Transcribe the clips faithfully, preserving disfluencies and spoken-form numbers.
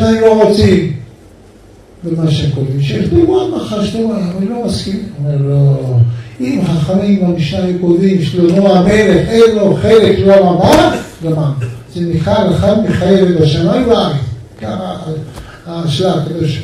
השניים לא רוצים במה שקוראים, שיכתבו עד מחר שתאמר, אבל אני לא מסכים. אומר לו, אם חכמים במשנה קודמים, שלמה המלך, אין לו חלק לא רמה, גמר. זה נקרא אחד מחייב את השמיים והארץ. ככה השלב הקדוש.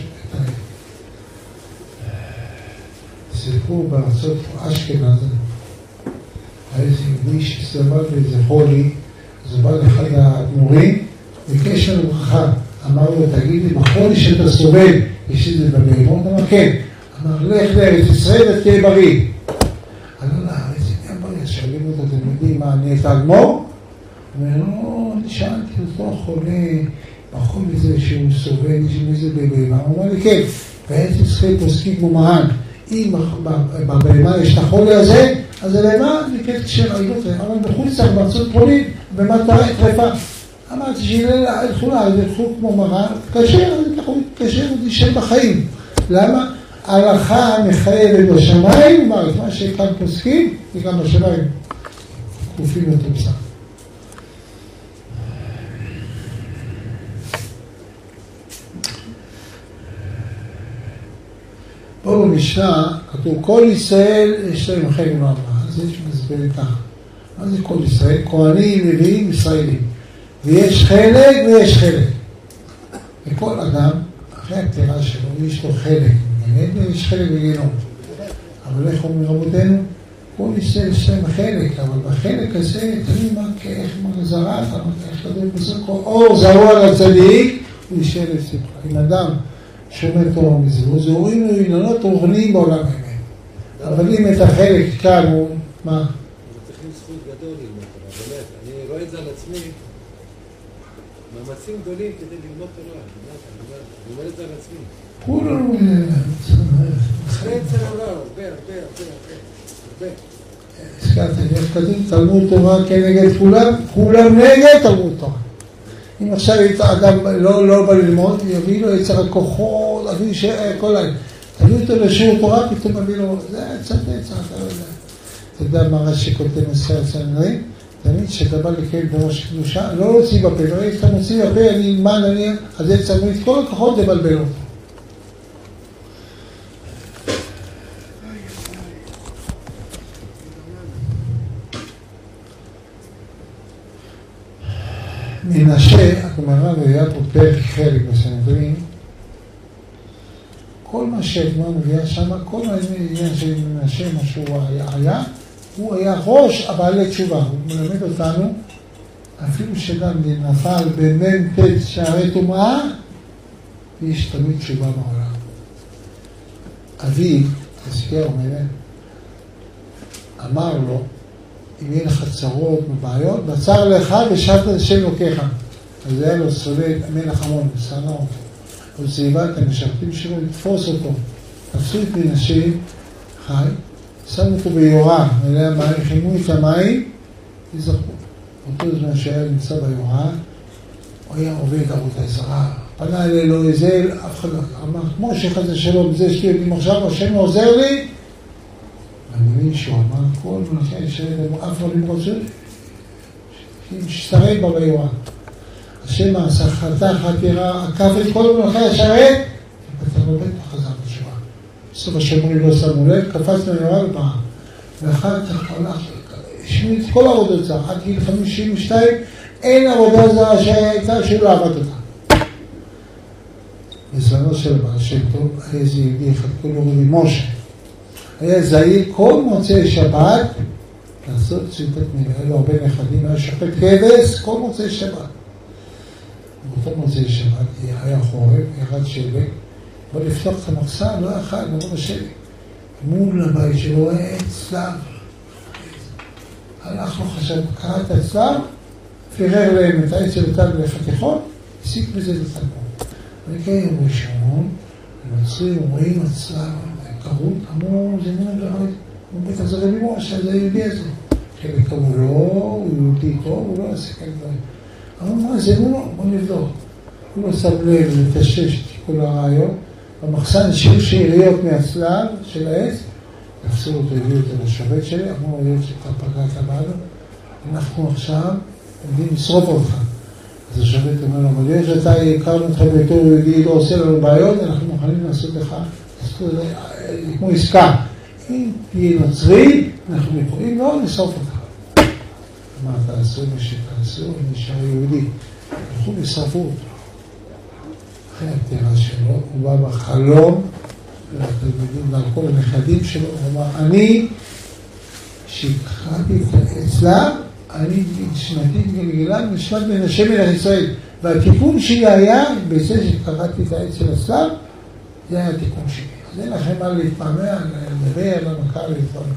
סיפור בארצות אשכנז, היה איזה יהודי שסבל באיזה חולי, אז בא לאחד האדמו"רים, ביקש לנו ברכה. אמר לו, תגיד לי, בחולי שאתה סובל, יש את זה בבהמות? אמר, כן. אמר, לך לארץ ישראל ותהיה בריא. עלו לארץ, תהיה בריא, שואלים אותו, אתם יודעים מה, אני את האדמו"ר? אומר, לא, אני שאלתי אותו חולה, בחולי זה שהוא סובל, מזה בבהמה. הוא אמר לי, כן, וארץ ישראל פוסקים כמו מרן. אם בבהמה יש את החולי הזה, אז הבהמה נקראת כשראיות, אבל בחוץ צריך בארצות פולין, במטרה טרפה. אמרתי שילכו לה, ילכו כמו מרן, קשר, קשר להישאר בחיים. למה? ההלכה מחייבת בשמיים, מה שכאן פוסקים, וגם בשמיים כפופים לתוצאה. פה במשנה כתוב, כל ישראל יש להם חלק מהארבעה, אז יש מסבירים ככה. מה זה כל ישראל? כהנים, לוויים, ישראלים. ויש חלק ויש חלק. לכל אדם, אחרי הפטירה שלו, יש לו חלק, ויש חלק בגיהנום. אבל איך אומרים רבותינו? כל ישראל יש להם חלק, אבל בחלק הזה, תראי מה, איך מה זרעת, איך לדעת בסוף, אור זרוע לצדיק, הוא יישאר לצדך. אם אדם שומע תורה מזה, זורים לו אילנות רוחניים בעולם האמת. אבל אם את החלק כאן הוא, מה? אנחנו צריכים זכות גדול ללמוד תורה, באמת. אני רואה את זה על עצמי, מאמצים גדולים כדי ללמוד תורה. אני אומר את זה על עצמי. כולנו... אחרי את זה הרבה, הרבה, הרבה, הרבה, הרבה. הזכרתי, יש כתוב תלמוד תורה כנגד כולם, כולם נגד תלמוד תורה. אם עכשיו אדם לא בא ללמוד, יביא לו יצר הכוחות, אביא שכל ה... תביא אותו לשיעור תורה, פתאום אביא לו, זה קצת יצר, אתה לא יודע. אתה יודע מה רש"י כותב מסכת סנהדרין? תמיד שאתה בא לקהל בראש קדושה, לא להוציא בפה, לא אתה מוציא בפה, אני אלמד, אני... אז זה צריך את כל הכוחות לבלבל אותו. מנשה, הגמרא מביאה פה פרק חלק בסנהדרין, כל מה שהגמרא מביאה שם, כל העניין של מנשה, מה שהוא היה, הוא היה ראש הבעלי תשובה. הוא מלמד אותנו, אפילו שגם נפל במ"ם ט' שערי טומאה, יש תמיד תשובה בעולם. אבי, חזקיה אומר, אמר לו, אם יהיה לך צרות ובעיות, בצר לך ושבת השם לוקחה. אז זה היה לו סולד, המלך המון, סנה אותו. הוא זיווה את המשרתים שלו, לתפוס אותו. תפסו את מנשה, חי, שמו אותו ביורה, מלא המים, חימו את המים, יזרקו. אותו זמן שהיה נמצא ביורה, הוא היה עובד עבודה זרה, פנה אלי לא איזה, אף אחד אמר, כמו שחד השלום, זה שלי יודעים עכשיו, השם עוזר לי, אני מבין שהוא אמר, כל מלכי ישראל, אף אחד לא רוצה, ששתרד בה ביורה. השם עשה חטא, חתירה, עקף את כל מלכי השרת, ופתח לו בית וחזר בתשובה. בסוף השומרים לא שמו לב, קפץ מהיורה ובאה. ואחר כך הלך, השמיד את כל העבודות זרה, עד גיל חמישים ושתיים, אין עבודה זרה שהייתה שלא עבד אותה. בזמנו של בעל שם טוב, היה איזה יהודי אחד, קוראים לו רבי משה. היה זהיר כל מוצאי שבת, לעשות ציטת מילה, היו הרבה נכדים, היה שחט כבש, כל מוצאי שבת. באותו מוצאי שבת, היה חורף, ירד שלג, בוא לפתוח את המחסן, לא אחד, נבוא בשלג. מול הבית שלו היה צלב. הלך לו חשב, קרא את הצלב, פירר להם את העץ של אותם לחתיכות, הסיק בזה לתלמוד. וכן יום ראשון, הנוצרים אומרים הצלב, קרות, אמרו, זה מן הגרעי, הוא בטח זה רבי משה, זה היהודי הזה. חלק קראו לו, הוא יהודי טוב, הוא לא עושה כאלה דברים. אמרו, מה זה, הוא לא, בוא נבדוק. הוא לא שם לב לתשש את כל הרעיון, במחסן שיר שאריות מהצלב של העץ, תפסו אותו, הביאו אותו לשבת שלי, אמרו, היות שכבר פגעת בנו, אנחנו עכשיו עומדים לשרוף אותך. אז השופט אומר לו, אבל יש אתה הכרנו אותך בתור יהודי, לא עושה לנו בעיות, אנחנו מוכנים לעשות לך, כמו עסקה. אם תהיה נוצרי, אנחנו יכולים לא לסוף אותך. מה תעשו, מה שתעשו, נשאר יהודי. הלכו ושרפו אותו. אחרי הפטירה שלו, הוא בא בחלום, לתלמידים, על כל הנכדים שלו, הוא אמר, אני, שקראתי אצלה, אני שנתית גלגלה, נשמעת בין השם מלך ישראל. והתיקון שלי היה, בזה שקראתי את העץ של הצלב, זה היה התיקון שלי. אז אין לכם מה להתפעמע, לדבר, למכר, להתפעמע.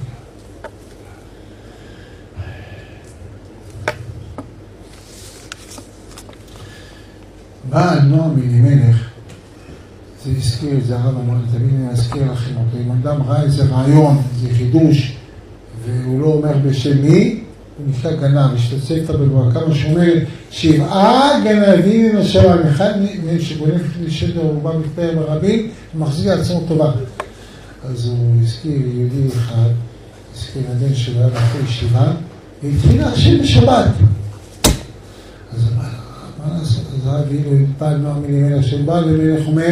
בא נועם אלימלך, זה הזכיר את זה הרב אמר, תמיד אני אזכיר לכם אותו. אם אדם ראה איזה רעיון, איזה חידוש, והוא לא אומר בשם מי, הוא נקרא גנב, השתצפת בגבוה, כמה שאומר, שבעה גנבים עם השם, אחד מהם שגונב לשדר, הוא בא מתפאר ברבים, ומחזיק עצמו טובה. אז הוא הזכיר יהודי אחד, הזכיר עדן שלו היה באחרי ישיבה, והתחיל להשם בשבת. אז מה לעשות? אז הרב אילו התפעל נועם אלימלך, שבא למלך אומר,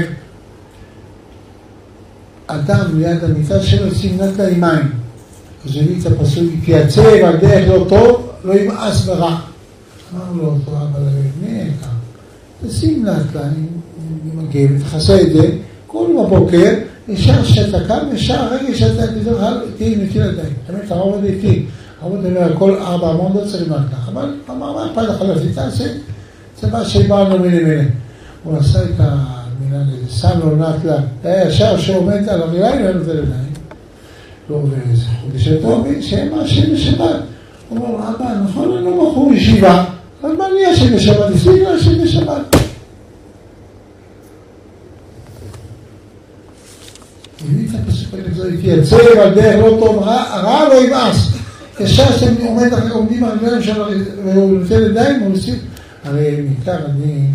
אדם ליד המיטה שלו סימנת לה עם מים. אז הביא את הפסוק, התייצב על דרך לא טוב, לא ימאס ברע. אמר לו אותו, אבל מי יקר? תשים לה את לה, עם הגב, תחסה את זה, כל בבוקר, ישר שאתה קם, ישר הרגע שאתה תהיה נטיל עדיין. באמת, הרוב הזה איתי. הרוב הזה אומר, כל ארבע המון לא צריך מה כך. אבל אמר, מה פעד החלפי? תעשה, צבא שבאנו מלמלך. הוא עשה את המילה הזה, שם לו נטלה, היה ישר שעומד על המילה, לא נותן עדיין. לא עובר איזה חודש, אתה אומר שהם השם בשבת. הוא אומר, אבא, נכון, אני לא בחור ישיבה, אבל מה אני השם בשבת? תסביק לה השם בשבת. הביא את הפסוק הזה, התייצב על דרך לא טוב, הרע לא ימאס. ישר שאתם עומדים על דברים שלו, והוא נותן ידיים, הוא עושה, הרי מכאן אני,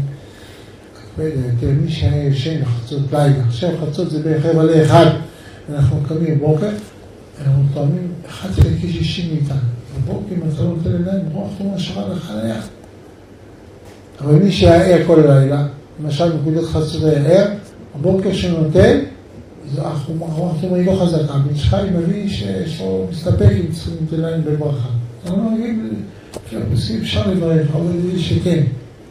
מי שהיה ישן לחצות לילה, עכשיו חצות זה בערך רבע לאחד, אנחנו קמים בבוקר, אנחנו טועמים אחד חלקי שישים מאיתנו. בבוקר, אם אתה לא נותן ידיים, רוח תאומה שרה לחניה. אבל מי שהיה ער כל הלילה, למשל נקודת חצות היה ער, הבוקר שנותן, רוח תאומה היא לא חזקה, בן שחי מביא שהוא מסתפק עם צריכים ידיים בברכה. אנחנו לא נגיד, כשפוסקים אפשר לברך, אבל זה שכן.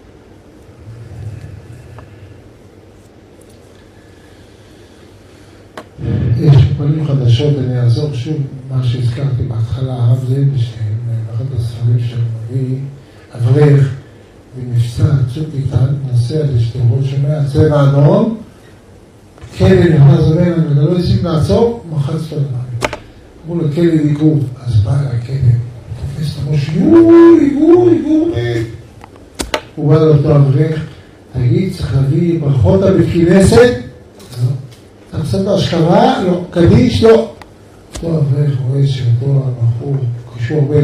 יש פנים חדשות, אני אעזור שוב מה שהזכרתי בהתחלה, הרב זלדשטיין, באחד הספרים של מביא, אברך, במבצע צוק איתן, נוסע לשדרות, שומע צבע אדום, כלב נכנס לבין, אני לא ישים לעצור, מחץ לו למעלה. אמרו לו, כלב איגור, אז בא לה כלב, תופס את הראש, איגור, איגור, איגור, הוא בא לאותו אברך, תגיד, צריך להביא ברכות הבית כנסת, אתה עושה את ההשכבה? לא. קדיש? לא. אותו אברך רואה שאותו הבחור קשור הרבה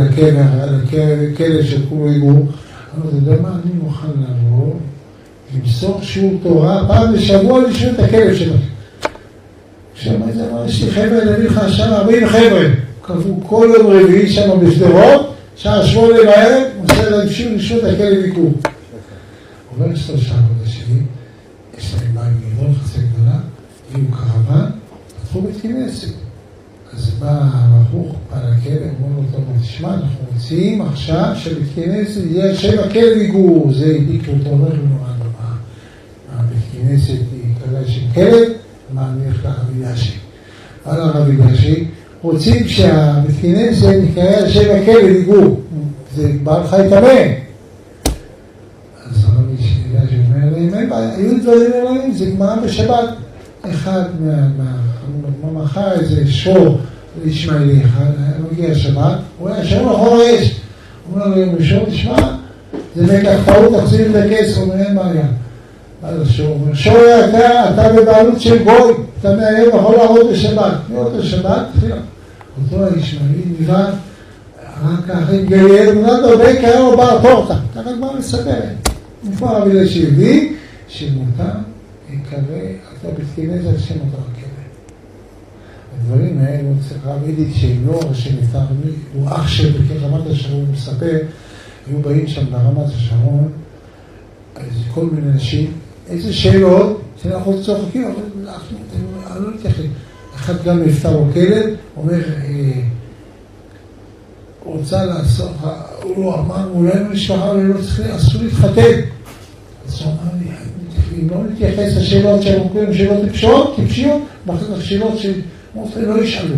לכלב של כולו איגור. אבל אתה יודע מה? אני מוכן לעבור, למסור שיעור תורה, פעם בשבוע לשאול את הכלב שלו. עכשיו, מה זה אמר? יש לי חבר'ה, נביא לך שם ארבעים חבר'ה. קבעו כל יום רביעי שם בשדרות, שעה שמונה בערב, מוסר להם שיעור לשאול את הכלב איגור. עובר שלושה חודשים, יש להם מים גדול, חצי גדולה, הביאו קרוון, פתחו בית כנסת. אז בא הבחור, בא לכלב, אמרו לו, טוב, תשמע, אנחנו רוצים עכשיו שבית כנסת יהיה שם הכלב איגור. זה הדליק אותו, אומר לנו, מה בית כנסת היא כזה שם כלב, מה נלך לרבי ישי. בא לרבי ישי, רוצים שהבית כנסת נקרא שם הכלב איגור. זה בעל חי תמה. אז הרבי ישי אומר להם, אין בעיה, היו דברים אלוהים, זה גמרא בשבת. אחד מהמחר איזה שור ישמעאלי אחד, מגיע השבת, הוא היה שור אחורה יש. הוא אומר לו, יום ראשון, תשמע, זה מקח טעות, תחזיר את הכסף, הוא אומר, אין בעיה. אז השור אומר, שור אתה, אתה בבעלות של גוי, אתה מהיום יכול לעבוד בשבת. מאותו שבת, תחילה. אותו הישמעאלי נראה, רק ככה, גליאל, הוא נדע הרבה קרא לו בר פורטה. ככה כבר מספרת. נפמר רבי לשבדי, שמותה, יקרא, אתה בתכנס על שם אותו הכלב. הדברים האלו צריך רב אידיק שהם לא ראשי נפטר, הוא אח של בקר רמת השרון, הוא מספר, היו באים שם ברמת השרון, אז כל מיני אנשים, איזה שאלות שאנחנו צוחקים, אבל אני לא מתייחד. אחד גם נפטר בכלב, אומר, הוא רוצה לעשות, הוא אמר, אולי משפחה, אסור להתחתן. אז הוא אמר לי, אם לא נתייחס לשאלות שאנחנו קוראים שאלות טיפשות, טיפשיות, ואחר כך שאלות שלא ישאלו.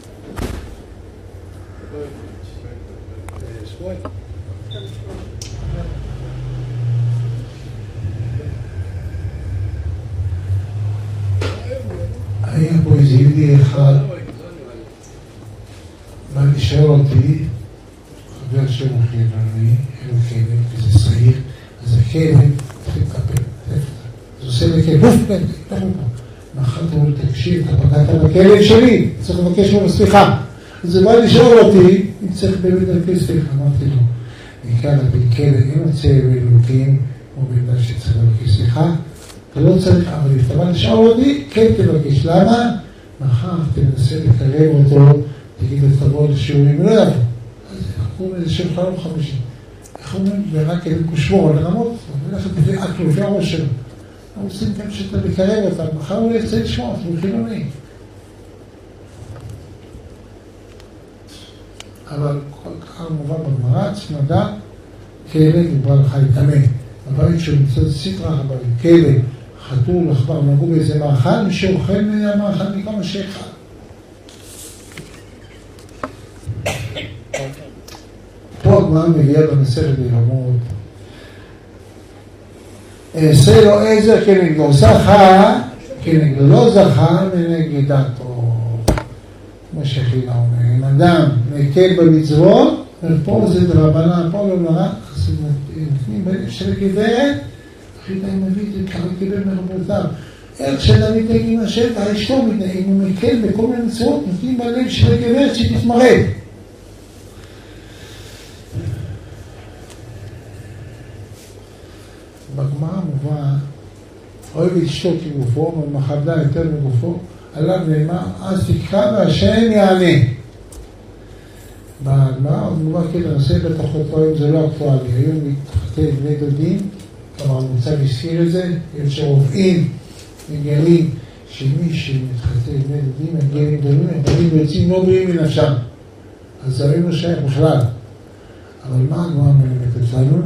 היה פה איזה יהודי אחד, בא לשאול אותי, חבר שלו חילוני, אלו כלב, וזה שעיר, אז הכלב התחיל לטפל, אז עושה לכלב, אוף, לא פה. מאחר הוא תקשיב, אתה פגעת בכלב שלי, צריך לבקש לו סליחה. אז הוא בא לשאול אותי, אם צריך באמת לבקש סליחה, אמרתי לו, נקרא להביא כלב, אם רוצה אלוקים, או בגלל שצריך לבקש סליחה, אתה לא צריך, אבל אם אתה בא לשאול אותי, כן תבקש. למה? מאחר תנסה לקרב אותו, תגיד לו תבוא לשיעורים, לא יבוא. אז אנחנו אומרים איזה שם חלום חמישי. איך אומרים? ורק אין קושבור על הרמות, ולכת תביא לפי הראש שלו. אנחנו רוצים גם שאתה לקרב אותם, מחר הוא יצא לשמוע, הוא חילוני. אבל כל כך מובן בגמרא, צמדה, כלב ובעל חי טמא. הבית שהוא מצד סטרה, הבית, כלב, חתול, עכבר, נגעו באיזה מאכל, מי שאוכל מהמאכל מכמה שאחד. פה הגמרא מביאה במסכת יבמות. אעשה לו עזר כנגדו זכה, כנגדו לא זכה, מנגד דתו. כמו שחילה אומר, אם אדם מקל במצוות, ופה זה דרבנן, פה לא נראה, נותנים של גברת, אחי די מביא את זה ככה קיבל מרבותיו. איך שאדם מתנהג עם השטח, אשתו מתנהג, אם הוא מקל בכל מיני מצוות, נותנים בעליהם של גברת שתתמרד. בגמרא מובא, אוהב אשתו כגופו, ומכבדה יותר מגופו, עליו נאמר, אז תקרא והשם יענה. בגמרא מובא כאילו נושא בתחותו, אם זה לא אקטואלי, היום מתחתן בני דודים, כלומר מוצא להזכיר את זה, יש שרופאים מגלים שמי שמתחתן בני דודים, מגלים גדולים, הם יוצאים לא בריאים מנפשם. אז זה לא שייך בכלל. אבל מה הגמרא מלמדת לנו?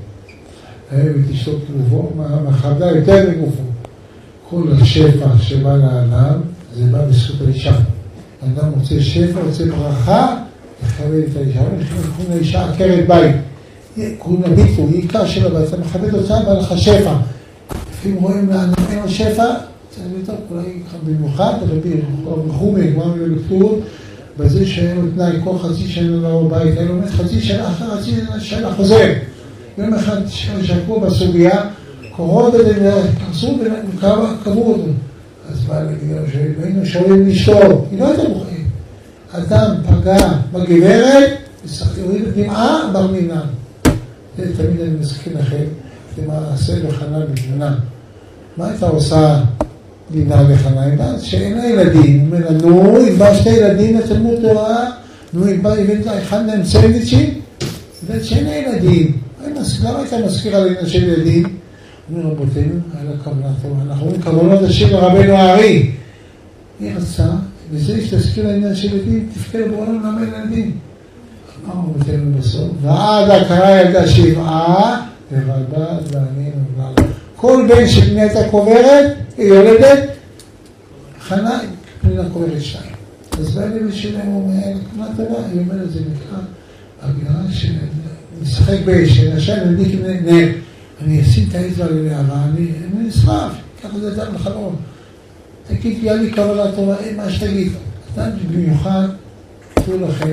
אוהב את אשתו כגופו, מכבדה יותר מגופו. כל השפע שבא לאדם, זה בא בזכות האישה. האדם רוצה שפע, רוצה ברכה, לכבד את האישה. אנחנו לאישה עקרת בית. קוראים לה ביטו, היא עיקר של הבית. אתה מכבד אותה, בא לך שפע. לפעמים רואים לאדם אין לו שפע, צריך לטוב, אולי במיוחד, רבי חומי, כמו אמרו לכתוב, בזה שאין לו תנאי, כל חצי שנה לא בבית, אין לו חצי שנה אחר חצי שנה חוזר. יום אחד שקרו בסוגיה, קורות בזה, קרסו וקבעו אותו. אז בא להגיד, היינו שואלים לשתות, היא לא הייתה מוכנים. אדם פגע בגברת, יוריד דמעה ברמינה. זה תמיד אני מזכיר לכם, זה מעשה לחנה בגנה. מה הייתה עושה דינה לחנה? שאין לה ילדים, הוא אומר, נו, היא באה שתי ילדים לתלמוד תורה, נו, היא באה, הבאת לה אחד מהם סנדוויצ'ים, ובאת שאין לה ילדים. למה הייתה מזכירה לעניין של ילדים? אומר רבותינו, היה לה כוונה טובה. אנחנו אומרים כוונות השם לרבנו הארי. היא רצה, וזה שתזכיר לעניין של ילדים, תפקד בעולם למד ילדים. אמר רבותינו בסוף, ועד הקרא ילדה שבעה, ובלבד וענין ובלבד. כל בן שבני הייתה קוברת, היא יולדת, חנה, פנינה קוברת שתיים. אז בעלי שלהם הוא אומר, כוונה טובה, היא אומרת, זה נקרא, הגירה של משחק באש, נשאר נדיק עם נר, אני אשים את האצבע ללהבה, אני נשרף, ככה זה דם לחלום. תגיד, יהיה לי קבלה טובה, אין מה שתגיד. אתם במיוחד, תראו לכם,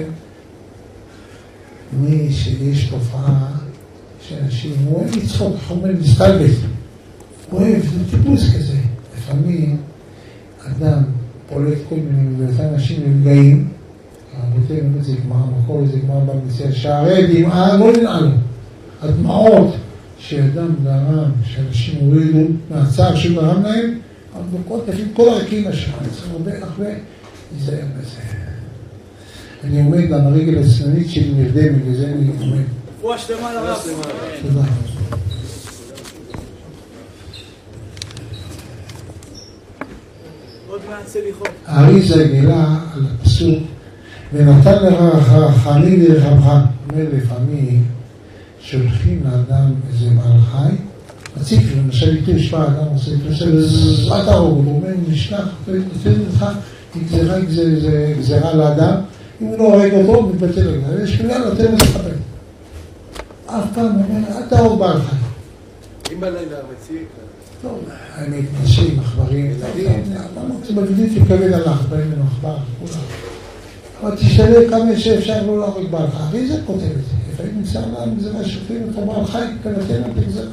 מי שיש תופעה שאנשים, הוא אוהב לצחוק, איך אומרים, מסתלבט. הוא אוהב, זה טיפוס כזה. לפעמים, אדם פולט כל מיני, ואותם אנשים נפגעים, רבותינו, זה גמר המקור, זה גמר במציאה, שערי דמעה לא ננעלו. הדמעות שאדם גרם, שאנשים הורידו מהצער שגרם להם, אבל תפיד כל הרקים השם, אני צריך הרבה הרבה להיזהר בזה. אני עומד על הרגל הסננית שלי נרדמת, וזה אני עומד. רפואה שלמה לרב. תודה. עוד מעט סליחות. האריזה גילה על הפסוק, ונתן לרחמים לרחמך. אומר לפעמים, שולחים לאדם איזה בעל חי, מציק, למשל איתו ישמע, אדם עושה איתו, עושה, אל תהרוג, הוא אומר, נשלח, תתן לך, גזירה, גזירה לאדם, אם הוא לא הורג אותו, הוא מתבטל לגמרי, יש מילה, נותן לסחבל. אף פעם, אל תהרוג בעל חי. אם בלילה מציק, טוב, האמת, נשים, עכברים, זה בגדית תתכוון על העכברים בין עכבר, כולם. אבל תשתדל כמה שאפשר לא להרוג בעל חי, הרי זה כותב את זה. לפעמים נמצא לנו גזירה שופטים את בעל חי, כנתן את הגזירה.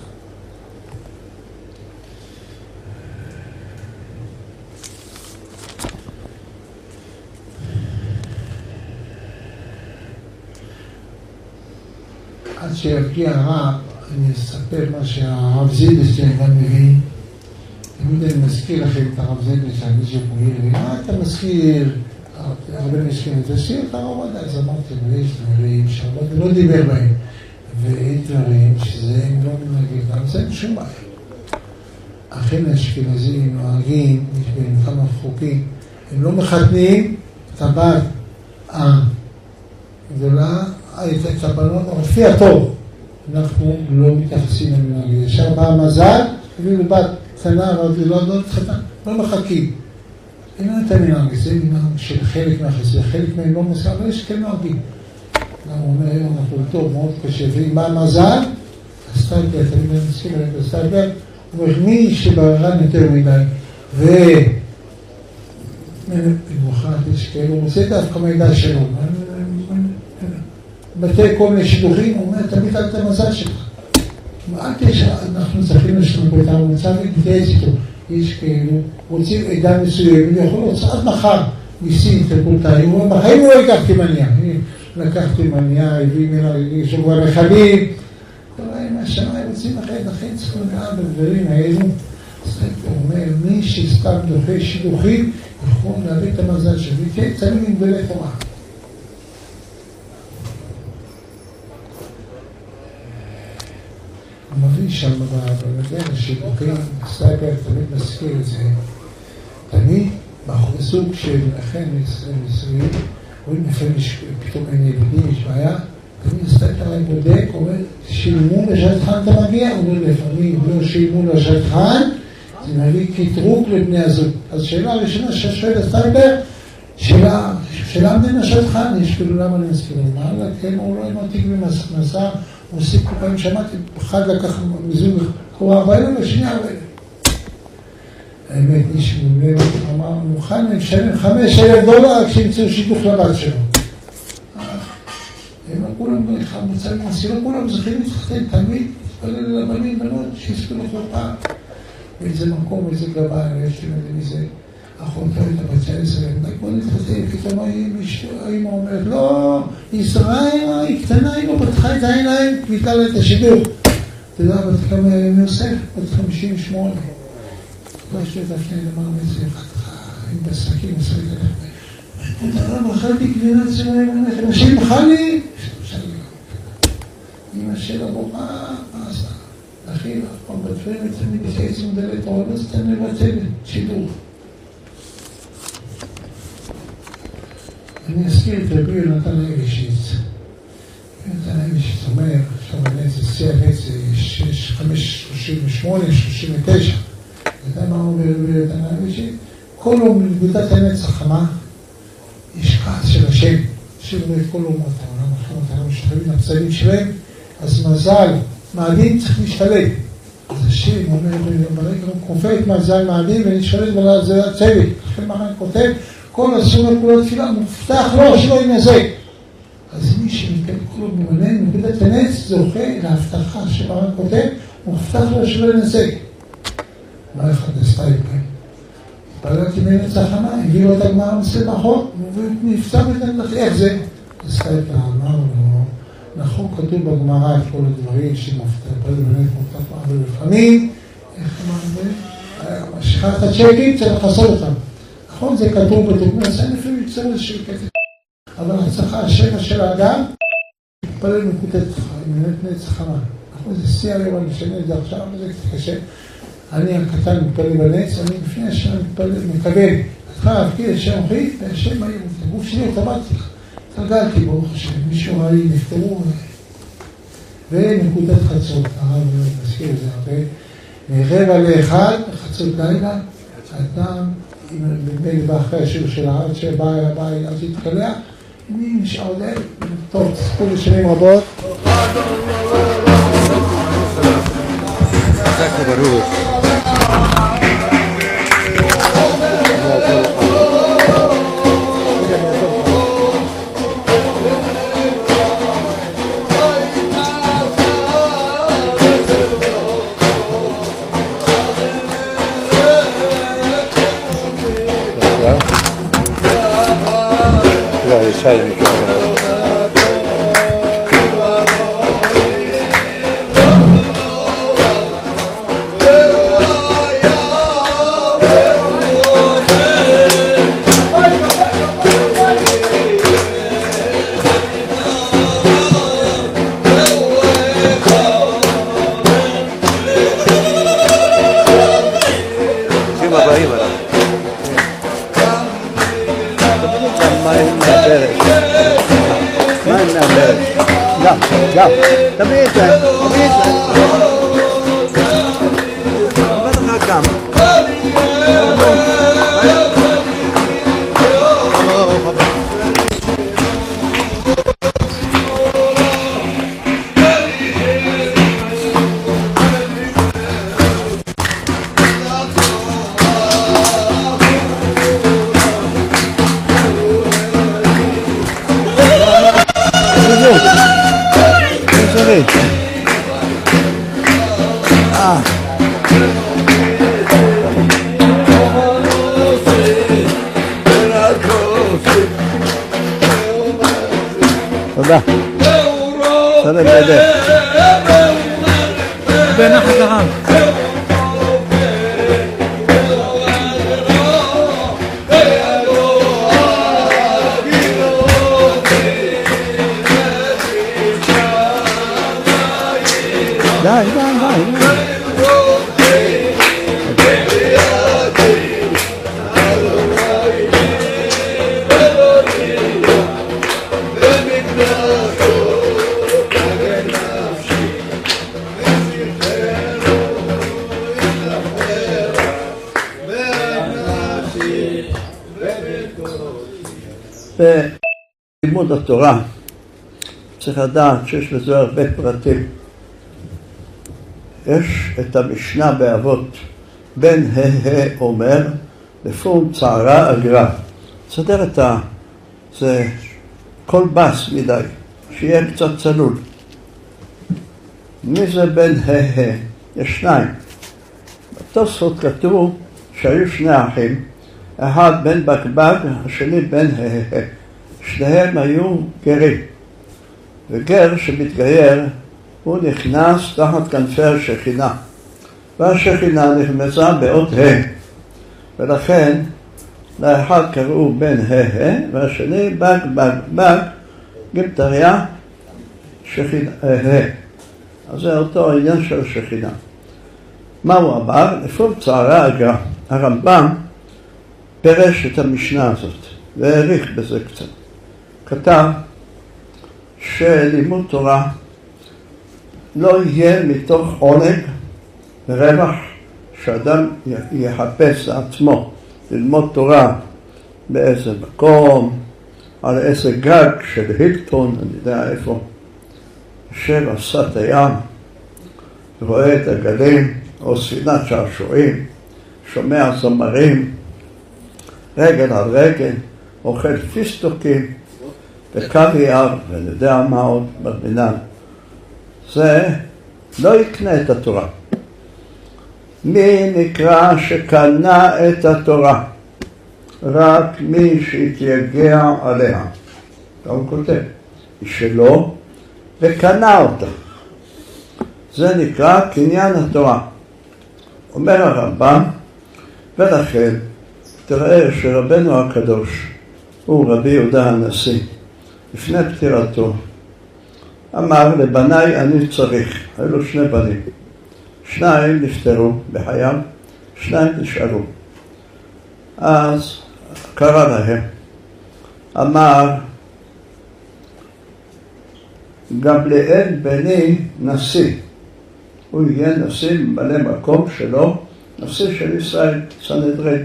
עד שירגיע הרב, אני אספר מה שהרב זילברשטיין גם מבין. תמיד אני מזכיר לכם את הרב זילברשטיין, מי שפועל לי, מה אתה מזכיר? הרבה משכין, תזכיר את הרב עד, אז אמרתי, ויש דברים שהרב לא דיבר בהם, ויש דברים שזה הם לא מנהגים, אבל זה אין שום בעיה. אכן האשכנזים נוהגים, יש בהם כמה חוקים, הם לא מחתנים את הבת הגדולה, את הבנות, לפי הטוב. אנחנו לא מתייחסים למנהגים. ישר בא המזל, הביאו בת קטנה, אבל לא עוד חתן, לא מחכים. אין לנו את המנהג, זה מנהג של חלק מהחסר, חלק מהם לא מסכים, אבל יש כן נוהגים. הוא אומר, היום אנחנו טוב, מאוד קשה, ואם בא המזל, הסטייפלר, תמיד אני מסכים עליהם בסטייפלר, הוא אומר, מי שבררן יותר מדי, ו... במיוחד, יש כאלו, הוא עושה דווקא מידע שלו. בתי כל מיני שידוכים, הוא אומר, תמיד על את המזל שלך. אל תשע, אנחנו צריכים לשנות פה את המצב, להתייעץ איתו. יש כאילו, רוצים עדה מסוים, הוא יכול להוצא עד מחר, מסין, תקולתאי, הוא אומר, בחיים הוא לא ייקח תימניה. לקחתי תימניה, הביא ממנה, יש לו כבר רכבים. כל היום השנה, הם רוצים אחרת, אחרת צריכים לדעת בדברים האלו. אז הוא אומר, מי שסתם דוחה שידוכים, יכול להביא את המזל שלו, וכן, צמים עם גדולי תורה. הוא מביא שם במדען השידוכים, סטייפלר תמיד מזכיר את זה, תמיד בסוג של לכן עשרים עשרים, רואים לפעמים פתאום אין ילדים, יש בעיה, תמיד סטייפלר בודק, אומר, שילמו לשטחן אתה מגיע, הוא אומר לפעמים לא שילמו לשטחן, זה מביא כתרוק לבני הזוג. אז שאלה הראשונה ששואל הסטייפלר, שאלה, שאלה בין השטחן, יש כאילו למה אני מזכיר, מה לה, כן, הוא לא מותיק במסע, הוא עושה כל פעמים, שמעתי, אחד לקח מזוג, הוא ארבעים לשנייה ארבעים. האמת, איש מולב, אמר, מוכן לשלם חמש אלף דולר כשימצאו שיתוך לבת שלו. הם כולם מוצאים מסירה, כולם זוכים להתחתן, תמיד, התפלל לבנים, בנות, שיסקו לחופה. באיזה מקום, איזה גבה, יש לי מזה, אחותו את הבצע עשרה, בוא נתחתן, פתאום האמא אומרת, לא, ישראל, היא קטנה, היא לא פתחה את העיניים, קליטה לה את השידור. אתה יודע, בת כמה יוסף, בת חמישים ושמונה. לא יש לי את הפני למר מצליח, עם בסקים, עשרה את הלכת. אתה לא, בחרתי גבינת שלהם, אנשים בחר לי, אמא של הבוכה, מה עשה? אחי, אף פעם בדברים אצלנו בחצי מדלת, אבל לא סתם לבצע שידור. אני אזכיר את רבי יונתן אלישיץ. יונתן אלישיץ אומר, עכשיו אני איזה סייח איזה שש, חמש, שלושים ושמונה, שלושים ותשע. אתה יודע מה אומר רבי יונתן אלישיץ? כל יום מנקודת הנצח חמה, יש כעס של השם, שרואה את כל אומות העולם, אחרות העולם משתלבים לפסלים שלהם, אז מזל, מעדין צריך להשתלב. אז השם אומר, ברגע הוא כופה את מזל מעדין ונשתלב על זה הצוות. לכן מה אני כותב? כל הסורת כולה תפילה מובטח לו שלא ינזק. אז מי שמתקדם כולו ממלא, נקודת הנץ, זוכה להבטחה שמרן כותב, מובטח לו שלא ינזק. מה אחד הסטייפלר? התפללתי מנץ החמה, הביאו את הגמרא מסבחות, ונפצע בדרך, איך זה? הסטייפלר אמר לו, נכון כתוב בגמרא את כל הדברים שמובטח, באמת מובטח לו, אבל לפעמים, איך אמר זה? שכחת הצ'קים, צריך לעשות אותם. נכון, זה כתוב בדוגמא, זה לפעמים יצר איזושהי כתב. אבל הצלחה, השם של האדם, מתפלל מקוטט נצח חמה. נכון, זה שיא היום, אני משנה את זה עכשיו, וזה קצת קשה. אני הקטן מתפלל בנץ, אני לפני השם מקבל, התחל להפקיד את שם אחי, והשם היה, את הגוף שלי, התאבדתי, התרגלתי ברוך השם, מישהו ראה לי, נפטרו, ונקודת חצות, הרב מזכיר את זה הרבה, רבע לאחד, חצות לילה, האדם, בן בא אחרי השיר של הארץ, שבא הבית, אז התקלע, אני נשאר עוד אלה, טוב, תספו לשנים רבות. חזק וברוך. Sai mi chiama. Go. Come here, son. Come here, son. Come on, come. Ah. תודה. תודה בידך. בנחת הרב. די, די, די. בלימוד התורה צריך לדעת שיש בזה הרבה פרטים. יש את המשנה באבות, בן ה' אומר, לפום צערה אגרה. תסדר את ה... זה כל בס מדי, שיהיה קצת צלול. מי זה בן ה'? יש שניים. בתוספות כתוב שהיו שני אחים, אחד בן בקבק, השני בן ה'. שניהם היו גרים. וגר שמתגייר, הוא נכנס תחת כנפי השכינה. והשכינה נחמזה באות ה'. ולכן, לאחד קראו בן ה', והשני בק בק בק, גימטריה, שכינה ה'. אז זה אותו העניין של השכינה. מה הוא אמר? לפום צערה אגרה. הרמב"ם פירש את המשנה הזאת, והעריך בזה קצת. כתב שלימוד תורה לא יהיה מתוך עונג ורווח שאדם יחפש לעצמו ללמוד תורה באיזה מקום, על איזה גג של הילטון, אני יודע איפה, יושב על שפת הים, רואה את הגלים או ספינת שעשועים, שומע זמרים, רגל על רגל, אוכל פיסטוקים וקוויאר ואני יודע מה עוד במנהל. זה לא יקנה את התורה. מי נקרא שקנה את התורה? רק מי שהתייגע עליה. הוא כותב, היא שלו וקנה אותה. זה נקרא קניין התורה. אומר הרמב"ם, ולכן תראה שרבנו הקדוש הוא רבי יהודה הנשיא, לפני פטירתו, אמר לבניי אני צריך, היו לו שני בנים, שניים נפטרו בחייו, שניים נשארו. אז קרא להם, אמר, גמליאל בני נשיא, הוא יהיה נשיא ממלא מקום שלו, נשיא של ישראל, סנהדרין.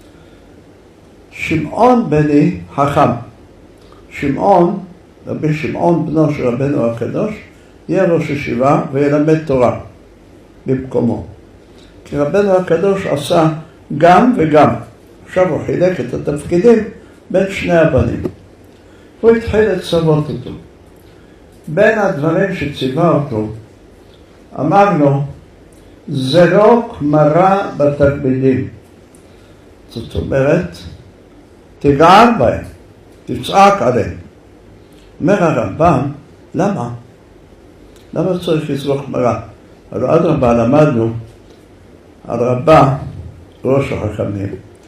שמעון בני חכם, שמעון, רבי שמעון בנו של רבנו הקדוש, יהיה ראש ישיבה וילמד תורה במקומו. כי רבנו הקדוש עשה גם וגם. עכשיו הוא חילק את התפקידים בין שני הבנים. הוא התחיל לצוות אותו. בין הדברים שציווה אותו, אמר לו, זרוק מרה בתלמידים. זאת אומרת, תגער בהם, תצעק עליהם. אומר הרמב"ם, למה? למה צריך לזרוק מרה? אבל אדרבה למדנו על רבה, ראש החכמים,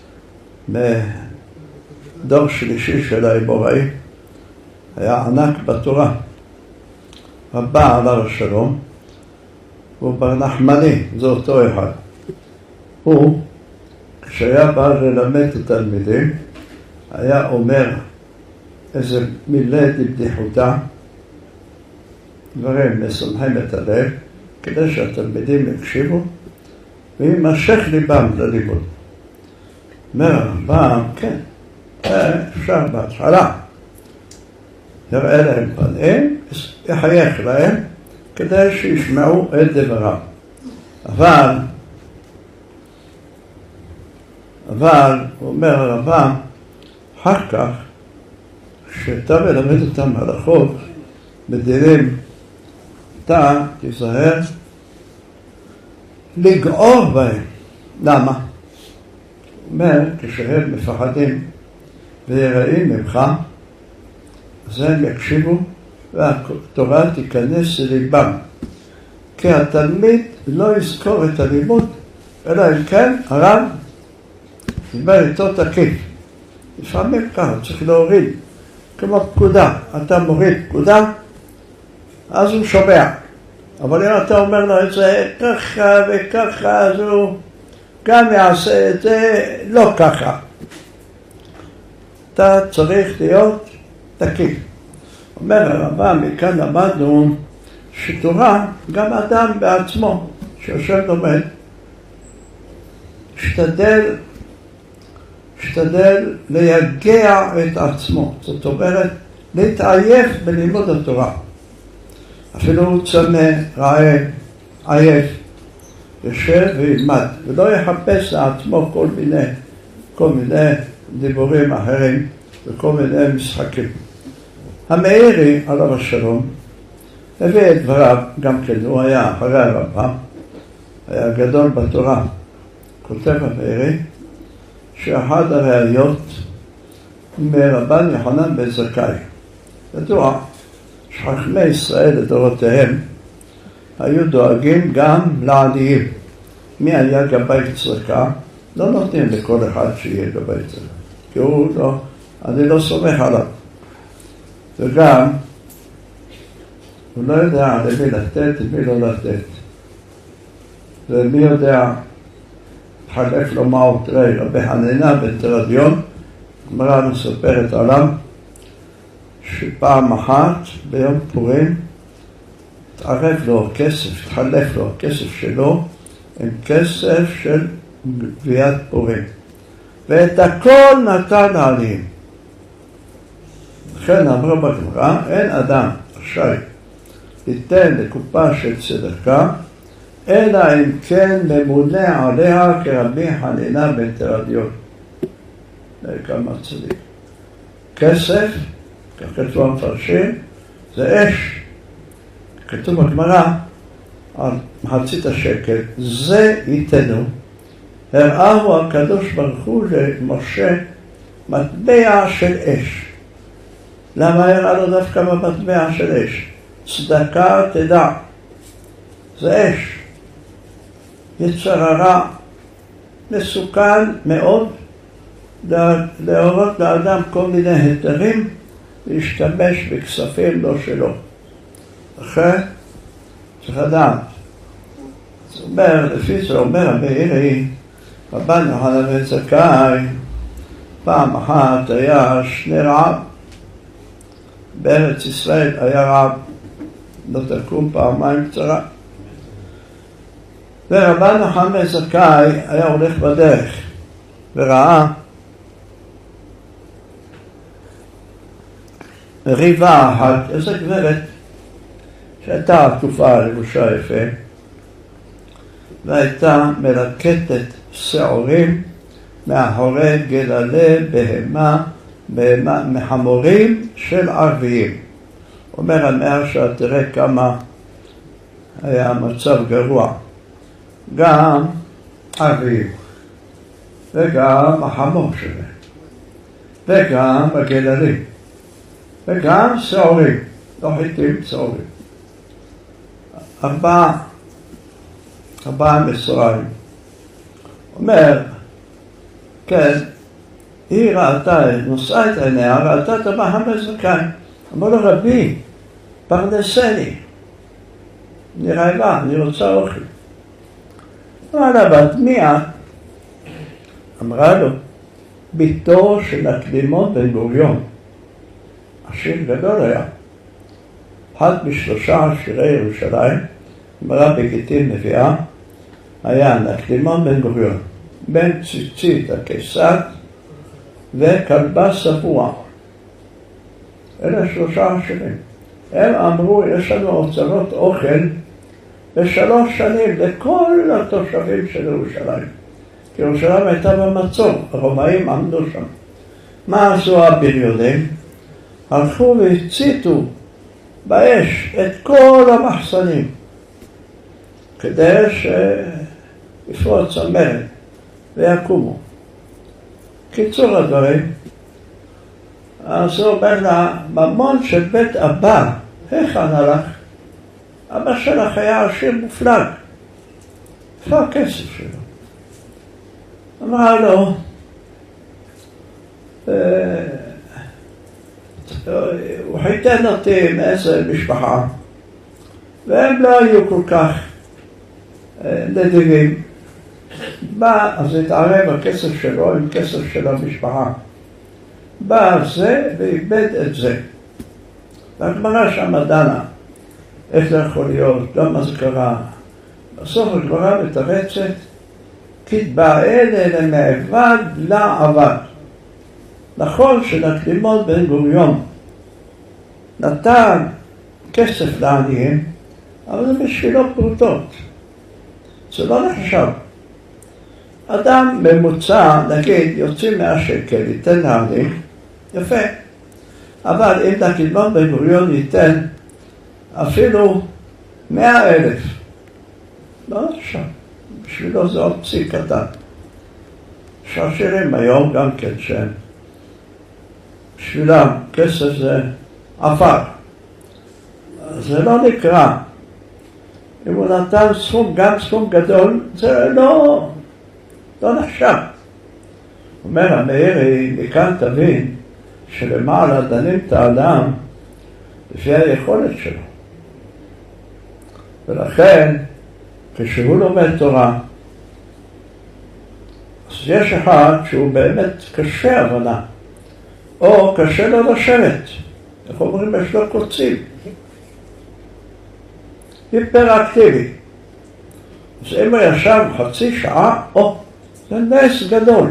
מדור שלישי של האמוראים, היה ענק בתורה. רבה עליו השלום, הוא בר נחמני, זה אותו אחד. הוא, כשהיה בא ללמד את התלמידים, היה אומר איזה מילה לבדיחותה, דברים משמחים את הלב, כדי שהתלמידים יקשיבו, וימשך ליבם ללימוד. אומר הרמב"ם, כן, אפשר בהתחלה. יראה להם פנים, יחייך להם, כדי שישמעו את דבריו. אבל, אבל, הוא אומר הרמב"ם, אחר כך, כשאתה מלמד אותם הלכות, בדינים, אתה תיזהר לגעור בהם. למה? הוא אומר, כשהם מפחדים ויראים ממך, אז הם יקשיבו והתורה תיכנס לליבם. כי התלמיד לא יזכור את הלימוד, אלא אם כן הרב דיבר איתו תקיף. לפעמים ככה, צריך להוריד, כמו פקודה. אתה מוריד פקודה, אז הוא שומע. אבל אם אתה אומר לו את זה ככה וככה, אז הוא גם יעשה את זה לא ככה. אתה צריך להיות תקיף. אומר הרמב"ם, מכאן למדנו שתורה, גם אדם בעצמו, שיושב לומד, השתדל, השתדל ליגע את עצמו. זאת אומרת, להתעייף בלימוד התורה. אפילו הוא צמא, רעב, עייף, יושב וילמד, ולא יחפש לעצמו כל מיני, כל מיני דיבורים אחרים וכל מיני משחקים. המאירי, עליו השלום, הביא את דבריו, גם כן, הוא היה אחרי הרמב"ם, היה גדול בתורה. כותב המאירי, שאחד הראיות מרבן יוחנן בן זכאי. ידוע, שחכמי ישראל לדורותיהם היו דואגים גם לעניים. מי היה גבאי צדקה? לא נותנים לכל אחד שיהיה גבאי צדקה. כי הוא לא, אני לא סומך עליו. וגם, הוא לא יודע למי לתת, למי לא לתת. ומי יודע, חלק לו מהו, תראי, רבי חנינא בן תרדיון, גמרא מספרת עליו, שפעם אחת ביום פורים התערב לו כסף, התחלף לו הכסף שלו עם כסף של גביית פורים. ואת הכל נתן לעניים. לכן אמרו בגמרא, אין אדם רשאי ליתן לקופה של צדקה, אלא אם כן ממונה עליה כרבי חנינא בן תרדיון. זה כמה צדיק. כסף, כך כתבו המפרשים, זה אש. כתוב בגמרא על מחצית השקל, זה ייתנו. הראהו הקדוש ברוך הוא למשה מטבע של אש. למה הראה לו דווקא במטבע של אש? צדקה תדע. זה אש. יצר הרע מסוכן מאוד להורות לאדם כל מיני היתרים להשתמש בכספים לא שלו. אחרי צריך לדעת, זאת אומרת, לפי זה אומר המאירי, רבן יוחנן בן זכאי, פעם אחת היה שני רב, בארץ ישראל היה רב, לא תקום פעמיים קצרה. ורבן יוחנן בן זכאי היה הולך בדרך, וראה ריבה אחת, איזו גברת שהייתה עטופה לבושה יפה, והייתה מלקטת שעורים מאחורי גללי בהמה, בהמה מחמורים של ערביים. אומר המאר שתראה כמה היה המצב גרוע. גם ערביים, וגם החמור שלהם, וגם הגללים, וגם שעורים, לא חיטים, שעורים. ארבעה, ארבעה מסוריים. אומר, כן, היא ראתה, נושאה את עיניה, ראתה את רבן יוחנן בן זכאי. אמר לו, רבי, פרנסני, אני רעבה, אני רוצה אוכל. אמרה לה, בת מי את? אמרה לו, ביתו של הקדימון בן גוריון. השיר גדול היה. אחד משלושה שירי ירושלים, אמרה בגיטין נביאה, היה נקדימון בן גוריון, בן ציצית הקיסר וכלבה סבוע. אלה שלושה שירים. הם אמרו, יש לנו אוצרות אוכל בשלוש שנים לכל התושבים של ירושלים. כי ירושלים הייתה במצור, הרומאים עמדו שם. מה עשו הבריונים? הלכו והציתו באש את כל המחסנים כדי שיפרוץ המרד ויקומו. קיצור הדברים, אז הוא אומר לה, ממון של בית אבא, היכן הלך? אבא שלך היה עשיר מופלג. איפה הכסף שלו? אמרה לו, הוא חיתן אותי מאיזה משפחה, והם לא היו כל כך נדיבים. בא, אז התערב הכסף שלו עם כסף של המשפחה. בא זה ואיבד את זה. והגמרא שם דנה, איך זה יכול להיות, למה זה קרה. בסוף הגמרא מתרצת, כתבעל אלה מעבד לעבד. נכון שנקדימון בן גוריון נתן כסף לעניים, אבל זה בשבילו פרוטות. זה לא נחשב. אדם ממוצע, נגיד, יוצאים מאה שקל, ייתן לעני, יפה. אבל אם נקדימון בן גוריון ייתן אפילו מאה אלף, לא נחשב. בשבילו זה עוד פסיק קטן. שעשירים היום גם כן שהם. בשבילם כסף זה עפר. זה לא נקרא. אם הוא נתן סכום, גם סכום גדול, זה לא, לא נחשב. אומר המאירי, מכאן תבין שלמעלה דנים את האדם לפי היכולת שלו. ולכן, כשהוא לומד תורה, אז יש אחד שהוא באמת קשה הבנה, או קשה לו לשבת. איך אומרים, יש לו קוצים. היפראקטיבי. אז אם הוא ישב חצי שעה, או, זה נס גדול.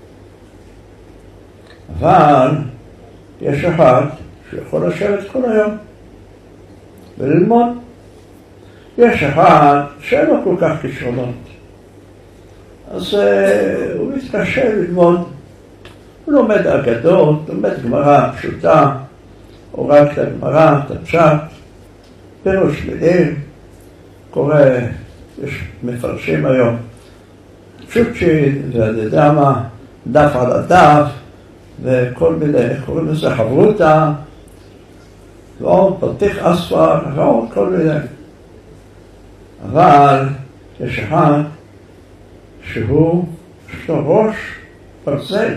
אבל יש אחד שיכול לשבת כל היום וללמוד. יש אחד שאין לו כל כך כישרונות. אז uh, הוא מתקשה ללמוד. הוא לומד אגדות, לומד גמרא פשוטה, או רק את הגמרא, את הפשט, פירוש מילים, קורא, יש מפרשים היום, פשוטשין, ואני יודע מה, דף על הדף, וכל מיני, קוראים לזה חברותה, ועוד פתיח אספר, ועוד כל מיני. אבל יש אחד שהוא, יש לו ראש ברזל,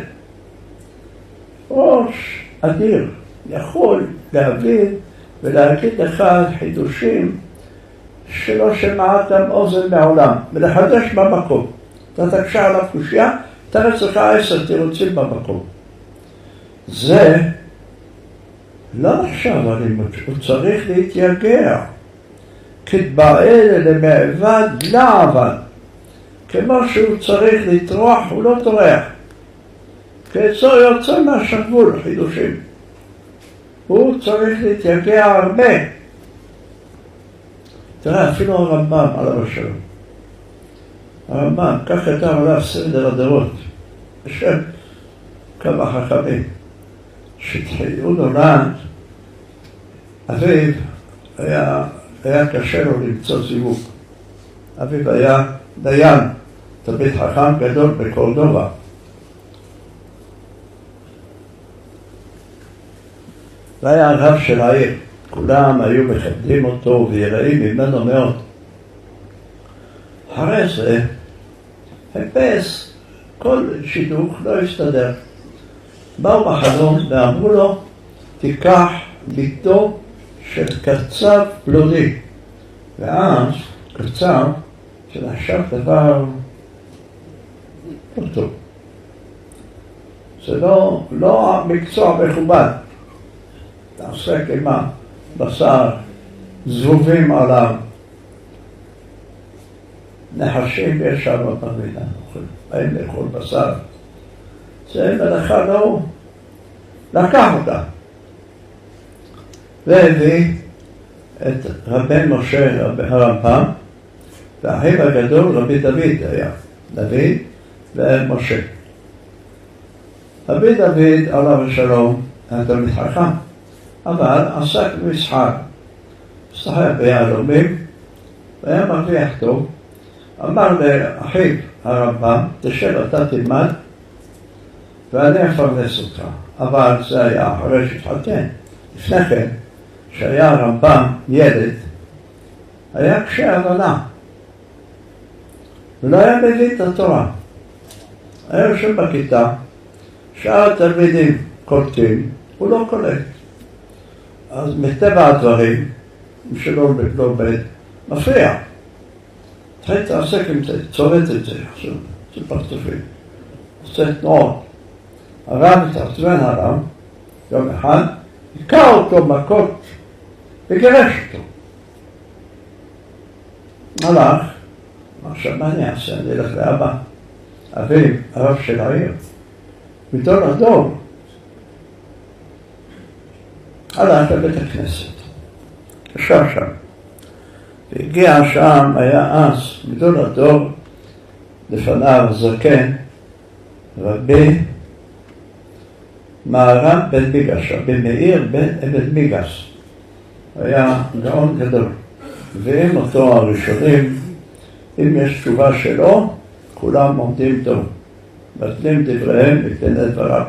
ראש אדיר, יכול להבין ולהגיד לך חידושים שלא שמעתם אוזן מעולם, ולחדש במקום. אתה תקשה עליו קושייה, תראה צריך עשר תירוצים במקום. זה לא נחשב אלימות, הוא צריך להתייגע. כתבעל למעבד לעבד. כמו שהוא צריך לטרוח, הוא לא טורח. כעצור יוצא מהשרוול, חידושים. הוא צריך להתייגע הרבה. תראה, אפילו הרמב"ם עליו השלום. הרמב"ם, כך כתב עליו סדר הדורות, בשם כמה חכמים, שהתחילו נולד, אביו היה, היה קשה לו למצוא זיווג. אביו היה דיין, תלמיד חכם גדול בקורדובה. והיה הרב של העיר, כולם היו מכבדים אותו ויראים ממנו מאוד. אחרי זה, חיפש, כל שידוך לא הסתדר. באו בחלום ואמרו לו, תיקח ביתו של קצב פלוני. ואז קצב, שנחשב דבר לא טוב. זה לא, לא המקצוע מכובד. תעסק עם הבשר, זבובים עליו. נחשים יש שם במדינה, אין לאכול בשר. זה מלאכה לא, לקח אותה. והביא את רבי משה הרמב"ם, והאחיו הגדול רבי דוד היה, דוד ומשה. רבי דוד עליו השלום היה תלמיד חכם, אבל עסק במסחר, משחק ביהלומים, והיה מרוויח טוב. אמר לאחיו הרמב"ם, תשב אתה תלמד ואני אפרנס אותך. אבל זה היה אחרי שהתחתן. לפני כן, שהיה הרמב"ם ילד, היה קשה הבנה. ולא היה מבין את התורה. היה יושב בכיתה, שאר התלמידים קולטים, הוא לא קולט. אז מטבע הדברים, מי שלא עובד, מפריע. תחיל תעסק עם זה, צורט את זה, עכשיו, זה פרצופים. עושה תנועות. הרב התעצבן הרב, יום אחד, עיקר אותו מכות וגרש אותו. הלך, עכשיו מה אני אעשה? אני אלך לאבא. אביו, הרב של העיר, גדול הדור. הלך לבית הכנסת, ישב שם. והגיע שם, היה אז, גדול הדור, לפניו זקן, רבי מהר"ם בן מיגש, רבי מאיר בן אבן מיגש. היה גאון גדול. ועם אותו הראשונים, אם יש תשובה שלו, כולם עומדים טוב. בטלים דבריהם ותן את דבריו.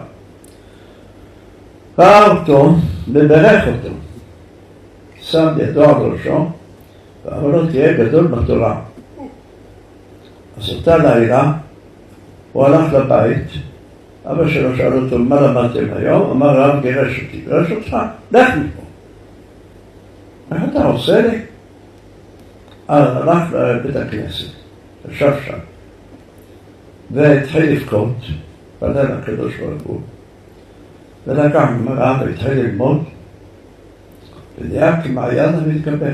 ראה אותו וברך אותו. שם ידו על ראשו, ואמר לו תהיה גדול בתורה. אז אותה לילה, הוא הלך לבית, אבא שלו שאל אותו, מה למדתם היום? אמר רב גירש אותי. גירש אותך? לך מפה. איך אתה עושה לי? אז הלך לבית הכנסת, ישב שם, והתחיל לבכות, פנה לקדוש ברוך הוא, ולקח גמרא והתחיל ללמוד, ונהיה כמעיין המתגבר.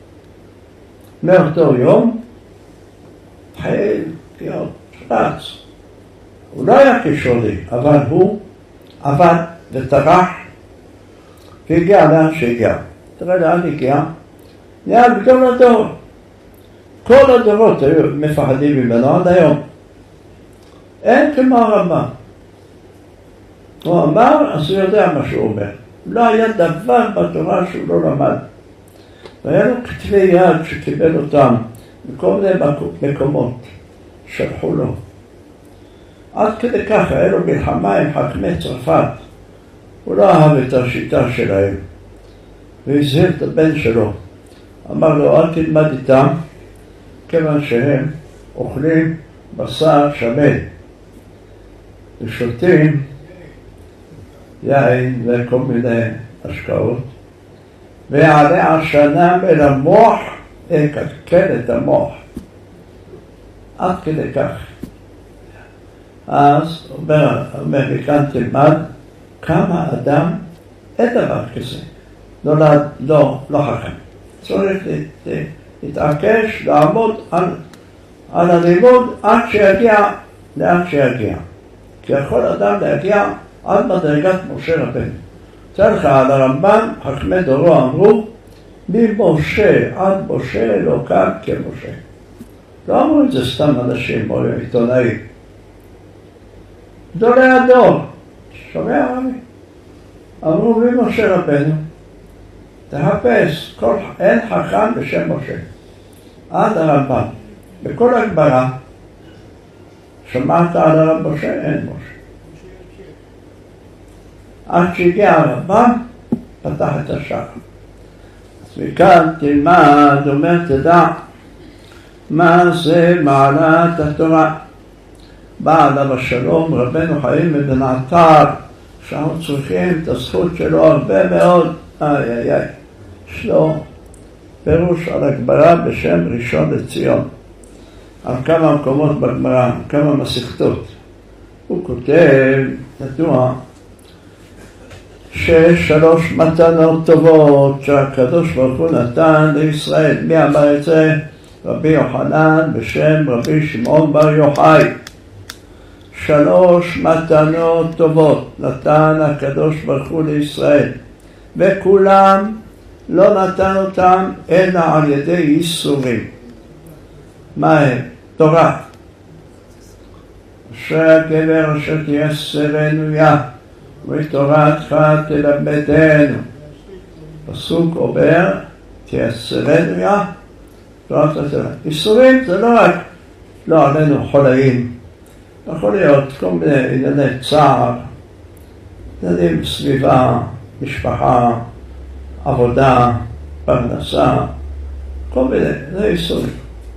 מאותו יום, התחיל להיות רץ. הוא לא היה כישורי, אבל הוא עבד וטרח, והגיע לאן שהגיע. תראה לאן הגיע, נהיה גדול הדור. כל הדורות היו מפחדים ממנו עד היום. אין כמו הרמב"ם. הוא אמר, אז הוא יודע מה שהוא אומר. לא היה דבר בתורה שהוא לא למד. והיה לו כתבי יד שקיבל אותם מכל מיני מקומות, שלחו לו. עד כדי כך היה לו מלחמה עם חכמי צרפת. הוא לא אהב את השיטה שלהם. והזהיר את הבן שלו. אמר לו, אל תלמד איתם, כיוון שהם אוכלים בשר שמן. ושותים יין וכל מיני השקעות. ויעלה השנה אל המוח יקלקל את המוח. עד כדי כך. אז אומר, אומר, מכאן תלמד כמה אדם אין דבר כזה. נולד לא, לא חכם. צריך להתעקש, לעמוד על, על הלימוד עד שיגיע, לאן שיגיע. כי יכול אדם להגיע עד מדרגת משה רבנו. תראה לך על הרמב"ן, חכמי דורו אמרו, ממשה עד משה לא קם כמשה. לא אמרו את זה סתם אנשים או עיתונאים. גדולי הדור, שומע רבי? אמרו ממשה רבנו, תחפש, כל, אין חכם בשם משה. עד הרמב"ן. בכל הגברה, שמעת על הרב משה? אין משה. עד שהגיע הרמב"ן, פתח את השער. אז מכאן תלמד, אומר תדע, מה זה מעלת התורה. בא עליו השלום רבנו חיים בן עטר, שאנחנו צריכים את הזכות שלו הרבה מאוד. איי איי איי. יש לו פירוש על הגמרא בשם ראשון לציון. על כמה מקומות בגמרא, כמה מסכתות. הוא כותב, ידוע, שיש שלוש מתנות טובות שהקדוש ברוך הוא נתן לישראל. מי אמר את זה? רבי יוחנן בשם רבי שמעון בר יוחאי. שלוש מתנות טובות נתן הקדוש ברוך הוא לישראל, וכולם לא נתן אותם אלא על ידי ייסורים. מה הם? תורה. אשרי הגבר אשר תייסרנו יה, ותורתך תלמדנו. פסוק אומר, תייסרנו יה, תורתך תלמדנו. ייסורים זה לא רק, לא עלינו חולאים. יכול להיות כל מיני ענייני צער, עניינים סביבה, משפחה, עבודה, פרנסה, כל מיני, זה ייסורים.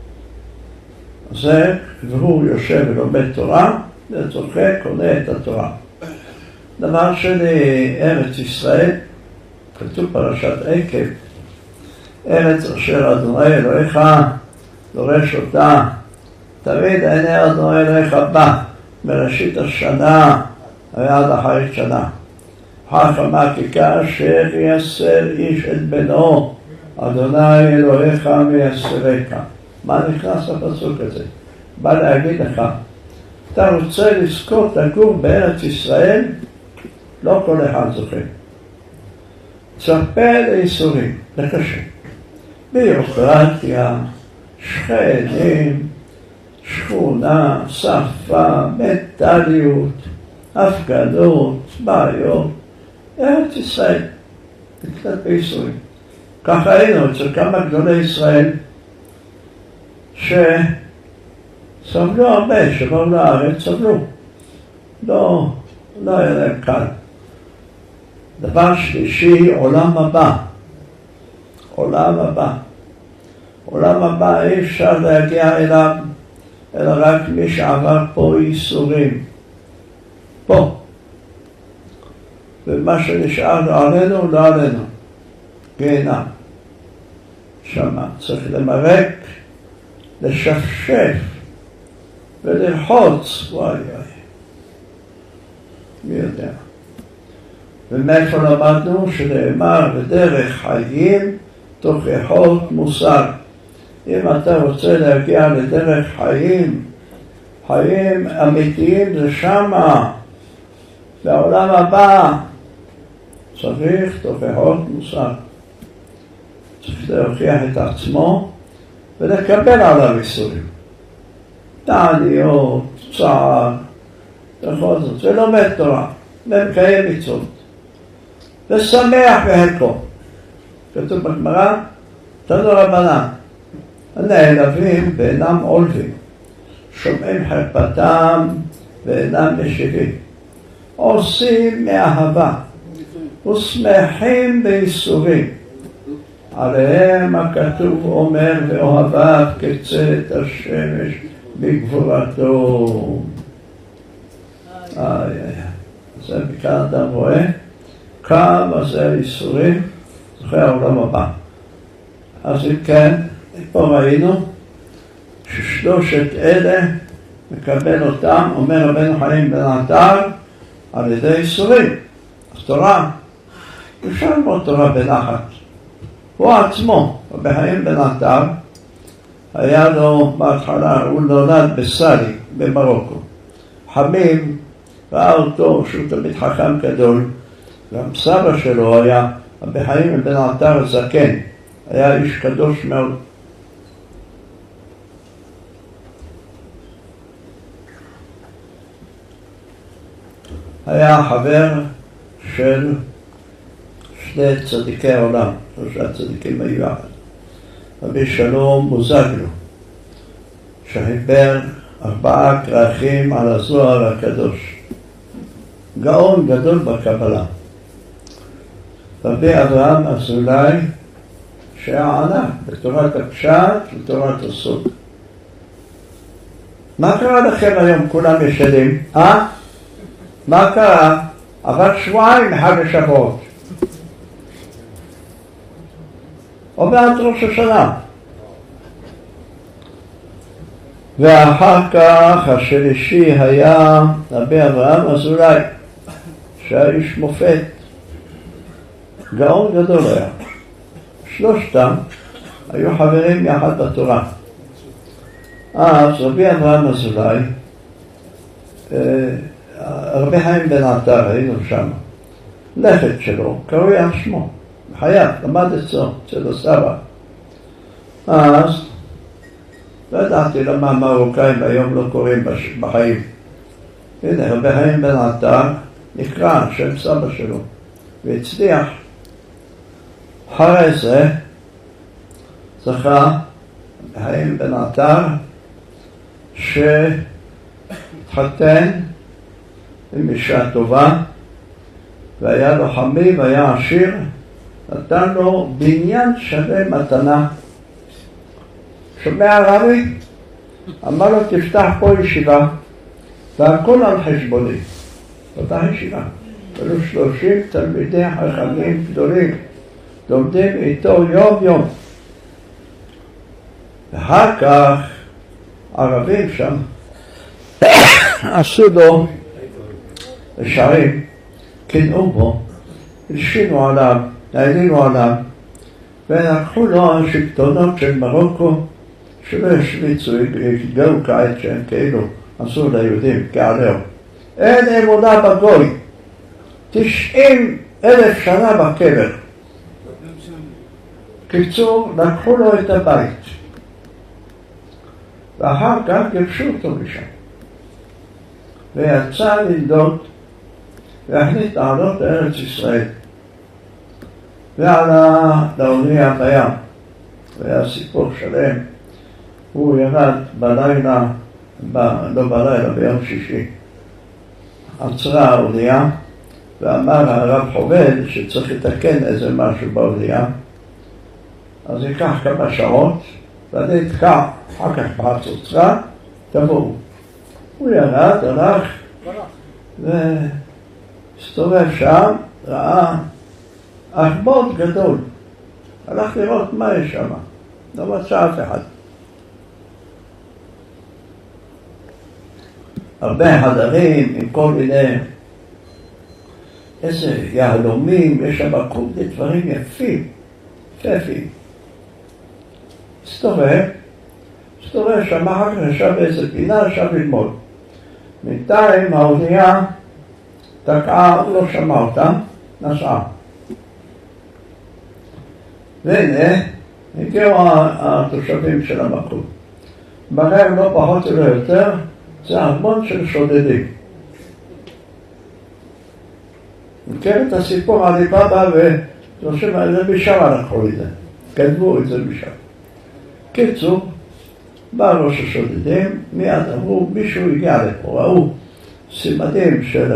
זה, והוא יושב ולומד תורה, וצוחה קונה את התורה. דבר שני, ארץ ישראל, כתוב פרשת עקב, ארץ אשר אדוני אלוהיך דורש אותה, תמיד עיני אדוני אלוהיך בא, מראשית השנה ועד אחרית שנה. חכמה כי כאשר ייסר איש את בנו, אדוני אלוהיך מייסרך. מה נכנס לפסוק הזה? בא להגיד לך, אתה רוצה לזכות לגור בארץ ישראל? לא כל אחד זוכה. צפה לייסורים, זה קשה. ביורוקרטיה, שכנים, שכונה, שפה, מנטליות, הפגנות, בעיות. ארץ ישראל, קצת בייסורים. ככה היינו אצל כמה גדולי ישראל שסבלו הרבה, שבאו לארץ, סבלו. לא, לא היה להם קל. דבר שלישי, עולם הבא. עולם הבא. עולם הבא אי אפשר להגיע אליו, אלא רק מי שעבר פה ייסורים. פה. ומה שנשאר לא עלינו, לא עלינו. גיהנם. שמה צריך למרק, לשפשף וללחוץ. וואי וואי. מי יודע. ומאיפה למדנו שנאמר בדרך חיים תוכחות מוסר. אם אתה רוצה להגיע לדרך חיים, חיים אמיתיים זה שמה, בעולם הבא, צריך תוכחות מוסר. צריך להוכיח את עצמו ולקבל עליו איסורים. תעניות, צער, וכל זאת, ולומד תורה, ומקיים מצוות. ושמח בהלכו. כתוב בגמרא, תנו רבנן, הנעלבים ואינם עולבים, שומעים חרפתם ואינם משיבים, עושים מאהבה ושמחים בייסורים. עליהם הכתוב אומר ואוהביו כצאת השמש בגבורתו. איי איי. זה מכאן אדם רואה כמה זה הייסורים זוכה העולם הבא. אז אם כן, פה ראינו ששלושת אלה מקבל אותם, אומר רבנו חיים בן עטר, על ידי איסורים. התורה, אפשר ללמוד תורה בנחת. הוא עצמו, רבי חיים בן עטר, היה לו בהתחלה, הוא נולד בסאלי, במרוקו. חמים ראה אותו שהוא תמיד חכם גדול, גם סבא שלו היה, רבי חיים בן עטר זקן, היה איש קדוש מאוד. היה חבר של שני צדיקי העולם, שלושה צדיקים היו יחד. רבי שלום בוזגלו, שחיבר ארבעה כרכים על הזוהר הקדוש. גאון גדול בקבלה. רבי אברהם אזולאי, שהיה ענק בתורת הפשט ותורת הסוד. מה קרה לכם היום? כולם ישנים? אה? מה קרה? עבר שבועיים מחג השבועות. או בעד ראש השנה. ואחר כך השלישי היה רבי אברהם אזולאי, שהיה איש מופת. גאון גדול היה. שלושתם היו חברים יחד בתורה. אז רבי אברהם אזולאי, רבי חיים בן עטר, היינו שם, לכת שלו, קרוי על שמו, חייב, למד אצלו, אצל הסבא. אז לא ידעתי למה המרוקאים היום לא קוראים בחיים. הנה, רבי חיים בן עטר נקרא שם סבא שלו, והצליח. אחרי זה זכה רבי חיים בן עטר שהתחתן עם אישה טובה, והיה לו חמי והיה עשיר, נתן לו בניין שלם מתנה. שומע רבי? אמר לו תפתח פה ישיבה, והכל על חשבוני. פתח ישיבה. היו שלושים תלמידי חכמים גדולים, לומדים איתו יום יום. ואחר כך ערבים שם עשו לו שערים, קנאו בו, הלשינו עליו, העלינו עליו, ולקחו לו השלטונות של מרוקו, שלא השמיצו, יגעו כעת שהם כאילו עשו ליהודים כעליהו. אין אמונה בגוי, תשעים אלף שנה בקבר. קיצור, לקחו לו את הבית, ואחר כך גירשו אותו משם. ויצא לנדוד, והחליט לעלות לארץ ישראל. ועלה לאונייה בים, והיה סיפור שלם. הוא ירד בלילה, ב, לא בלילה, ביום שישי. עצרה האונייה, ואמר הרב חובל שצריך לתקן איזה משהו באונייה. אז ייקח כמה שעות, ואני אתקע, אחר כך בחצוצרה, תבואו. הוא ירד, הלך, והסתובב שם, ראה ארמון גדול. הלך לראות מה יש שם, לא מצא אף אחד. הרבה חדרים עם כל מיני, איזה יהלומים, יש שם כל מיני דברים יפים, יפים. הסתובב, הסתובב שם, אחר כך ישב באיזה פינה, ישב ללמוד. בינתיים האונייה תקעה, הוא לא שמע אותם, נסעה. והנה, הגיעו התושבים של המקום. בהם לא פחות ולא יותר, זה ארמון של שודדים. מכיר את הסיפור עלי בבא ושלושים על זה משם לקחו את זה. גנבו את זה משם. קיצור, בא ראש השודדים, מיד אמרו, מישהו הגיע לפה, ראו סימנים של...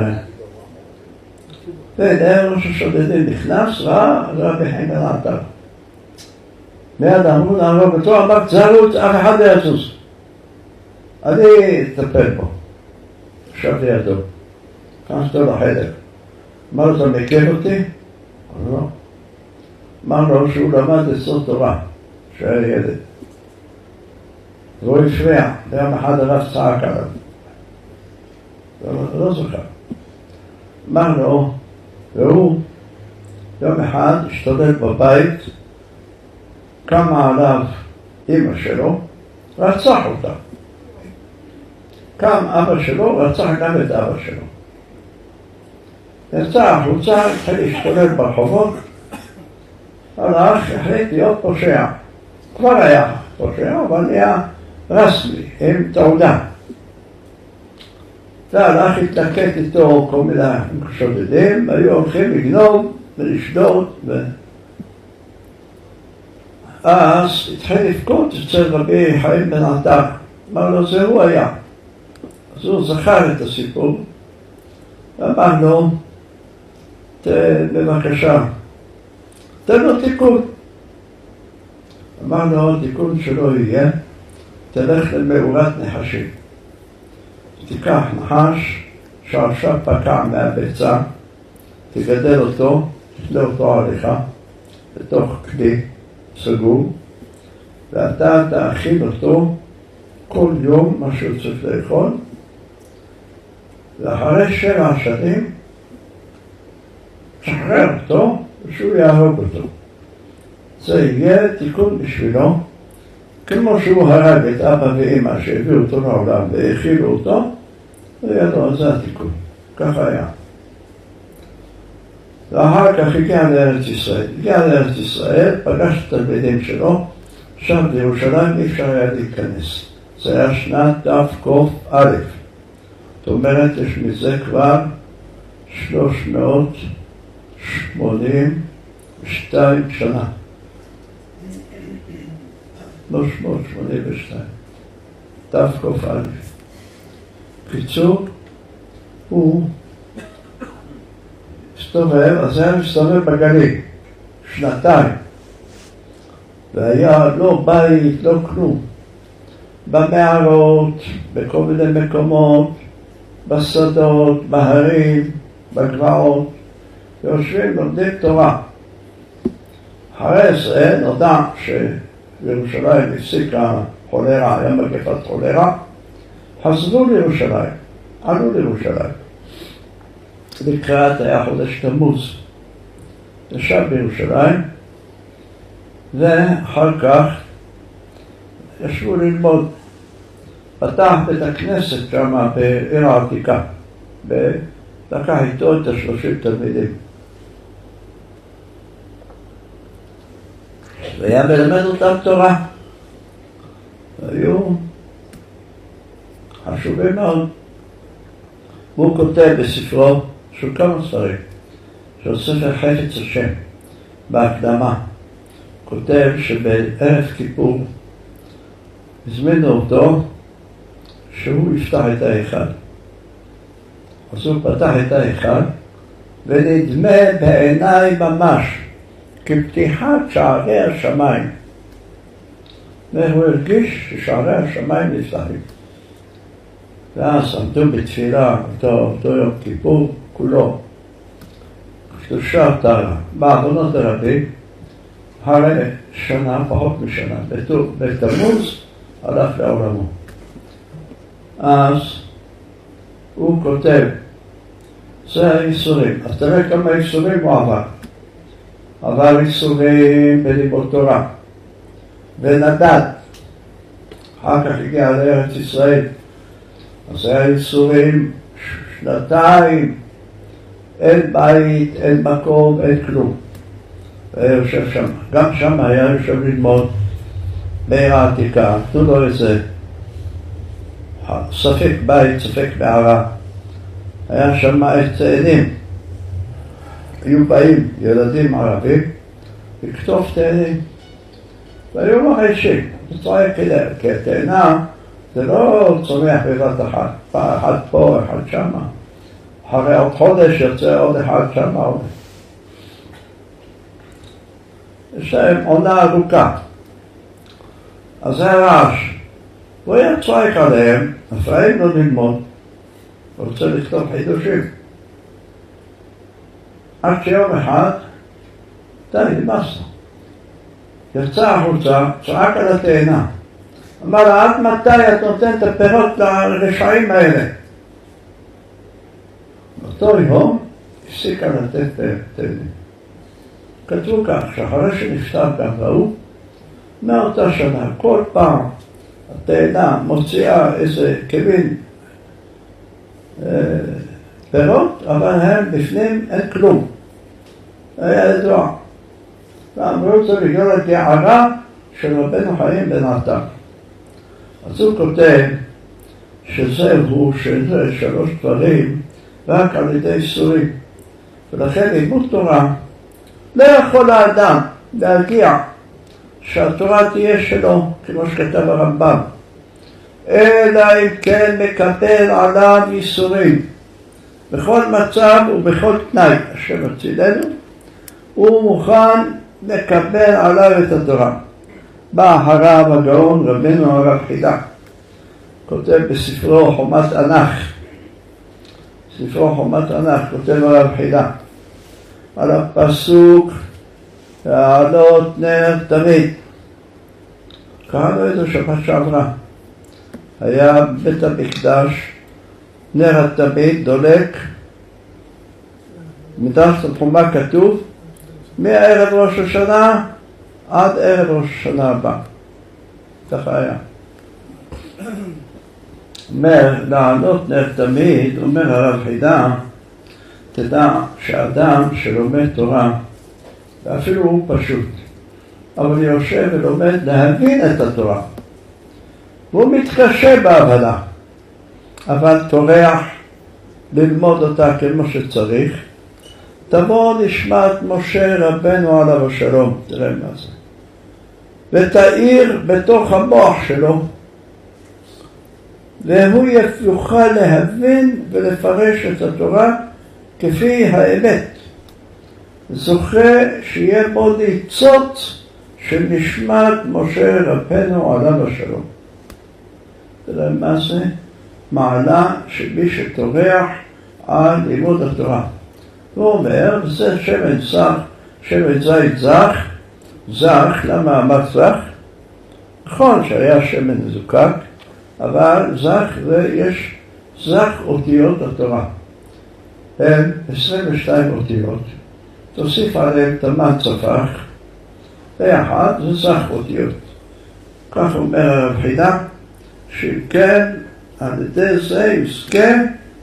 והנה ראש השודדים נכנס, ראה, רבי חיים בן עטר. מיד אמרו להרוג אותו, אמר, תזהרו, אף אחד לא יזוז. אני אטפל בו. עכשיו לידו. כנסתו לחדר. אמר לו, אתה מכיר אותי? אמר לו, אמר לו שהוא למד את סוד תורה, שהיה ילד. והוא הפריע, יום אחד הרב צעק עליו. לא, לא זוכר. אמר לו, והוא יום אחד השתולל בבית, קמה עליו אמא שלו, רצח אותה. קם אבא שלו, רצח גם את אבא שלו. יצא החוצה, התחיל להשתולל ברחובות, הלך, החליט להיות פושע. כבר היה פושע, אבל היה רסמי, עם תעודה. והלך התלקט איתו כל מיני שודדים, היו הולכים לגנוב ולשדוד. ו... אז התחיל לבכות אצל רבי חיים בן עטר. אמר לו, זה הוא היה. אז הוא זכר את הסיפור, ואמר לו, בבקשה, תן לו תיקון. אמר לו, תיקון שלא יהיה, תלך למאורת נחשים. תיקח נחש שעכשיו פקע מהביצה, תגדל אותו, תתלה אותו עליך, בתוך כלי סגור, ואתה תאכיל אותו כל יום מה שהוא צריך לאכול, ואחרי שבע שנים שחרר אותו ושהוא יהרוג אותו. זה יהיה תיקון בשבילו, כמו שהוא הרג את אבא ואמא שהביאו אותו לעולם והאכילו אותו, וידעו, זה התיקון. ככה היה. ואחר כך הגיע לארץ ישראל. הגיע לארץ ישראל, פגש את התלמידים שלו, שם בירושלים אי אפשר היה להיכנס. זה היה שנת תק"א. זאת אומרת, יש מזה כבר שלוש מאות שמונים ושתיים שנה. שלוש מאות שמונים ושתיים. תק"א. קיצור, הוא הסתובב, אז היה מסתובב בגליל, שנתיים. והיה לא בית, לא כלום. במערות, בכל מיני מקומות, בשדות, בהרים, בגבעות, ויושבים לומדים תורה. אחרי זה נודע שבירושלים הפסיקה חולרה, היה מגפת חולרה, חזרו לירושלים, עלו לירושלים. לקראת היה חודש תמוז, ישב בירושלים, ואחר כך ישבו ללמוד. פתח בית הכנסת שם בעיר העתיקה, ולקח איתו את השלושים תלמידים. והיה מלמד אותם תורה. היו חשובים מאוד. הוא כותב בספרו, של כמה ספרים, של ספר חפץ השם, בהקדמה. כותב שבערב כיפור הזמינו אותו שהוא יפתח את ההיכל. אז הוא פתח את ההיכל, ונדמה בעיניי ממש כפתיחת שערי השמיים. והוא הרגיש ששערי השמיים נפתחים. ואז עמדו בתפילה אותו, אותו יום כיפור כולו. קדושה טהרה, בעוונות הרבים, הרי שנה, פחות משנה, בתמוז הלך לעולמו. אז הוא כותב, זה האיסורים. אז תראה כמה איסורים הוא עבר. עבר איסורים בלימוד תורה, ונדד. אחר כך הגיע לארץ ישראל. אז היה איסורים שנתיים, אין בית, אין מקום, אין כלום. והיה יושב שם. גם שם היה יושב ללמוד בעיר העתיקה. תנו לו איזה ספק בית, ספק מערה. היה שם את תאנים. היו באים ילדים ערבים לכתוב תאנים. והיו מרעישים. צועק אליהם, כי התאנה זה לא צומח בבת אחת. פעם אחת פה, אחד שמה. אחרי עוד חודש יוצא עוד אחד שמה עוד. יש להם עונה ארוכה. אז זה הרעש. הוא היה צועק עליהם, מפריעים לו ללמוד. הוא רוצה לכתוב חידושים. עד שיום אחד, די, נמאס לו. יצא החוצה, צעק על התאנה. אמר לה, עד מתי את נותנת את הפירות לרשעים האלה? באותו יום הפסיקה לתת תאנים. כתבו כך, שאחרי שנפטר כאן ראו, מאותה שנה, כל פעם התאנה מוציאה איזה כבין אה, פירות, אבל הם בפנים אין כלום. היה ידוע. ואמרו זה בגלל הגערה של רבנו חיים בן עטר. אז הוא כותב שזהו, שזה שלוש דברים רק על ידי איסורים. ולכן לימוד תורה לא יכול האדם להגיע שהתורה תהיה שלו, כמו שכתב הרמב"ם, אלא אם כן מקבל עליו איסורים. בכל מצב ובכל תנאי, השם הצילנו, הוא מוכן לקבל עליו את התורה. בא הרב הגאון רבנו הרב חידה, כותב בספרו חומת ענך, ספרו חומת ענך, כותב הרב חידה, על הפסוק להעלות נר תמיד. קראנו את זה שבת שעברה. היה בית המקדש, נר התמיד דולק, מתחת לחומה כתוב, מערב ראש השנה עד ערב ראש השנה הבא. ככה היה. אומר, לעלות נר תמיד, אומר הרב חידה, תדע שאדם שלומד תורה, ואפילו הוא פשוט, אבל יושב ולומד להבין את התורה, והוא מתקשה בהבנה, אבל טורח ללמוד אותה כמו שצריך, תבוא נשמת משה רבנו עליו השלום, תראה מה זה, ותאיר בתוך המוח שלו, והוא יוכל להבין ולפרש את התורה כפי האמת. זוכה שיהיה בו ניצוץ של נשמת משה רבנו עליו השלום. תראה מה זה? מעלה של מי שטורח על לימוד התורה. הוא אומר, זה שמן זך, שמן זית זך, זך, למה אמר זך? נכון שהיה שמן מזוקק, אבל זך ויש זך אותיות התורה. הם עשרים ושתיים אותיות. תוסיף עליהם תמן צפח, ביחד זה זך אותיות. כך אומר הרב חידה, שכן על ידי זה יזכה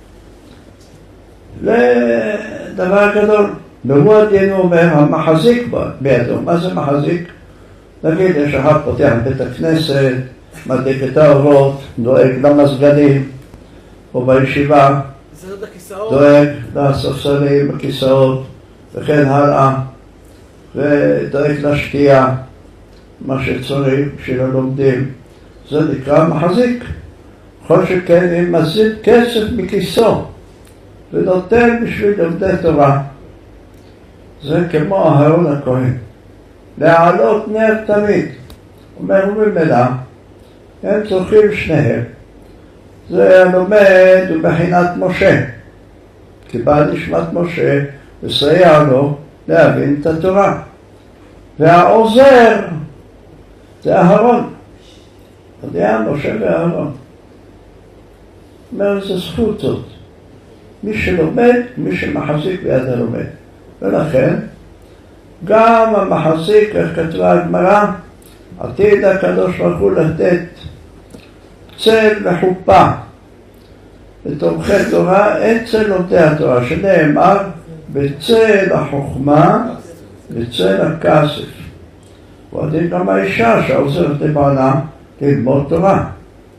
לדבר גדול. והוא הדין אומר, המחזיק בידו. מה זה מחזיק? נגיד, יש אחד פותח בית הכנסת, מדליק את האורות, דואג למסגדים, או בישיבה, דואג לספסלים, בכיסאות, וכן הלאה, ודואג לשתייה, מה שצריך בשביל הלומדים. זה נקרא מחזיק. כל שכן אם מזיד כסף מכיסו, ונותן בשביל לומדי תורה. זה כמו אהרון הכהן. להעלות נר תמיד. אומר הוא במילא, הם צריכים שניהם. זה הלומד ובחינת משה. כי בא נשמת משה לסייע לו להבין את התורה. והעוזר זה אהרון. אתה יודע, משה ואהרון. אומר, זה זכות זאת. מי שלומד, מי שמחזיק ביד הלומד. ולכן, גם המחזיק, איך כתבה הגמרא, עתיד הקדוש ברוך הוא לתת צל וחופה לתומכי תורה, אין צל לומדי התורה, שנאמר בצל החוכמה, בצל הכסף. ועתיד גם האישה שעוזרת לבעלה ללמוד תורה.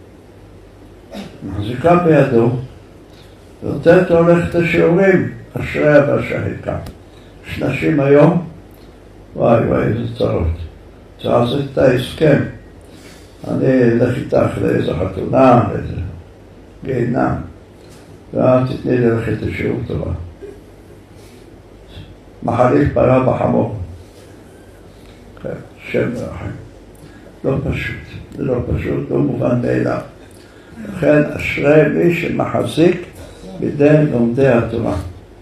מחזיקה בידו, ונותנת הולכת השיעורים, אשריה והשחיקה. יש נשים היום, וואי וואי, איזה צרות. צריך את ההסכם. אני אלך איתך לאיזו חתונה, לאיזה גיהנם, ואת תתני לי ללכת לשיעור תורה. מחליף פרה בחמור. שם רחם. לא פשוט, זה לא פשוט, לא מובן מאליו. לכן אשרי מי שמחזיק בידי לומדי התורה.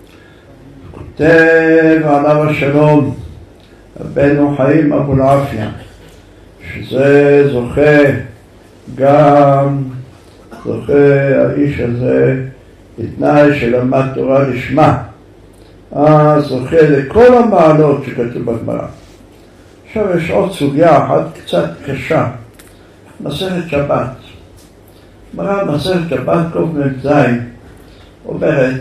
כותב עליו השלום רבנו חיים אבולעפיה, שזה זוכה גם זוכה האיש הזה בתנאי שלמד תורה לשמה. אז זוכה לכל המעלות שכתוב בגמרא. עכשיו יש עוד סוגיה אחת קצת קשה. מסכת שבת. גמרא מסכת שבת קמ"ז אומרת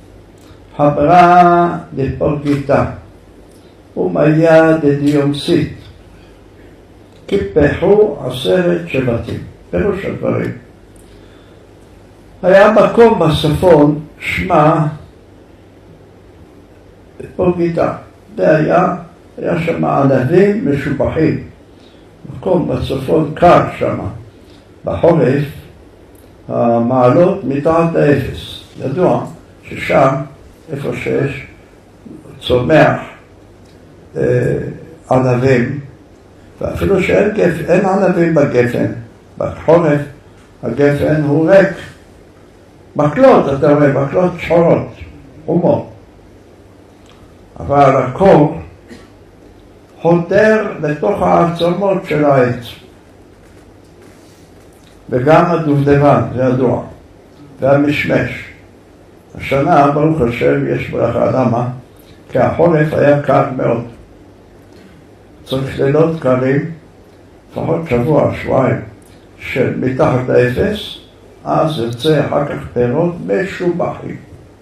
חברה דפורגיתא ומיה דדיומסית קיפחו עשרת שבטים. פירוש הדברים. היה מקום בצפון שמה פורגיתא. זה היה, היה שם ענבים משובחים. מקום בצפון קר שם. בחורף המעלות מתחת לאפס. ידוע ששם, איפה שיש צומח אה, ענבים, ואפילו שאין גפן, אין ענבים בגפן. בחורף הגפן הוא ריק. מקלות, אתה רואה, מקלות שחורות, חומות. אבל הקור חודר לתוך העצמות של העץ. וגם הדובדבן, זה ידוע, והמשמש. השנה, ברוך השם, יש ברכה. למה? כי החורף היה קר מאוד. צריך לילות קרים, לפחות שבוע, שבועיים, שמתחת לאפס, אז יוצא אחר כך פירות משובחים.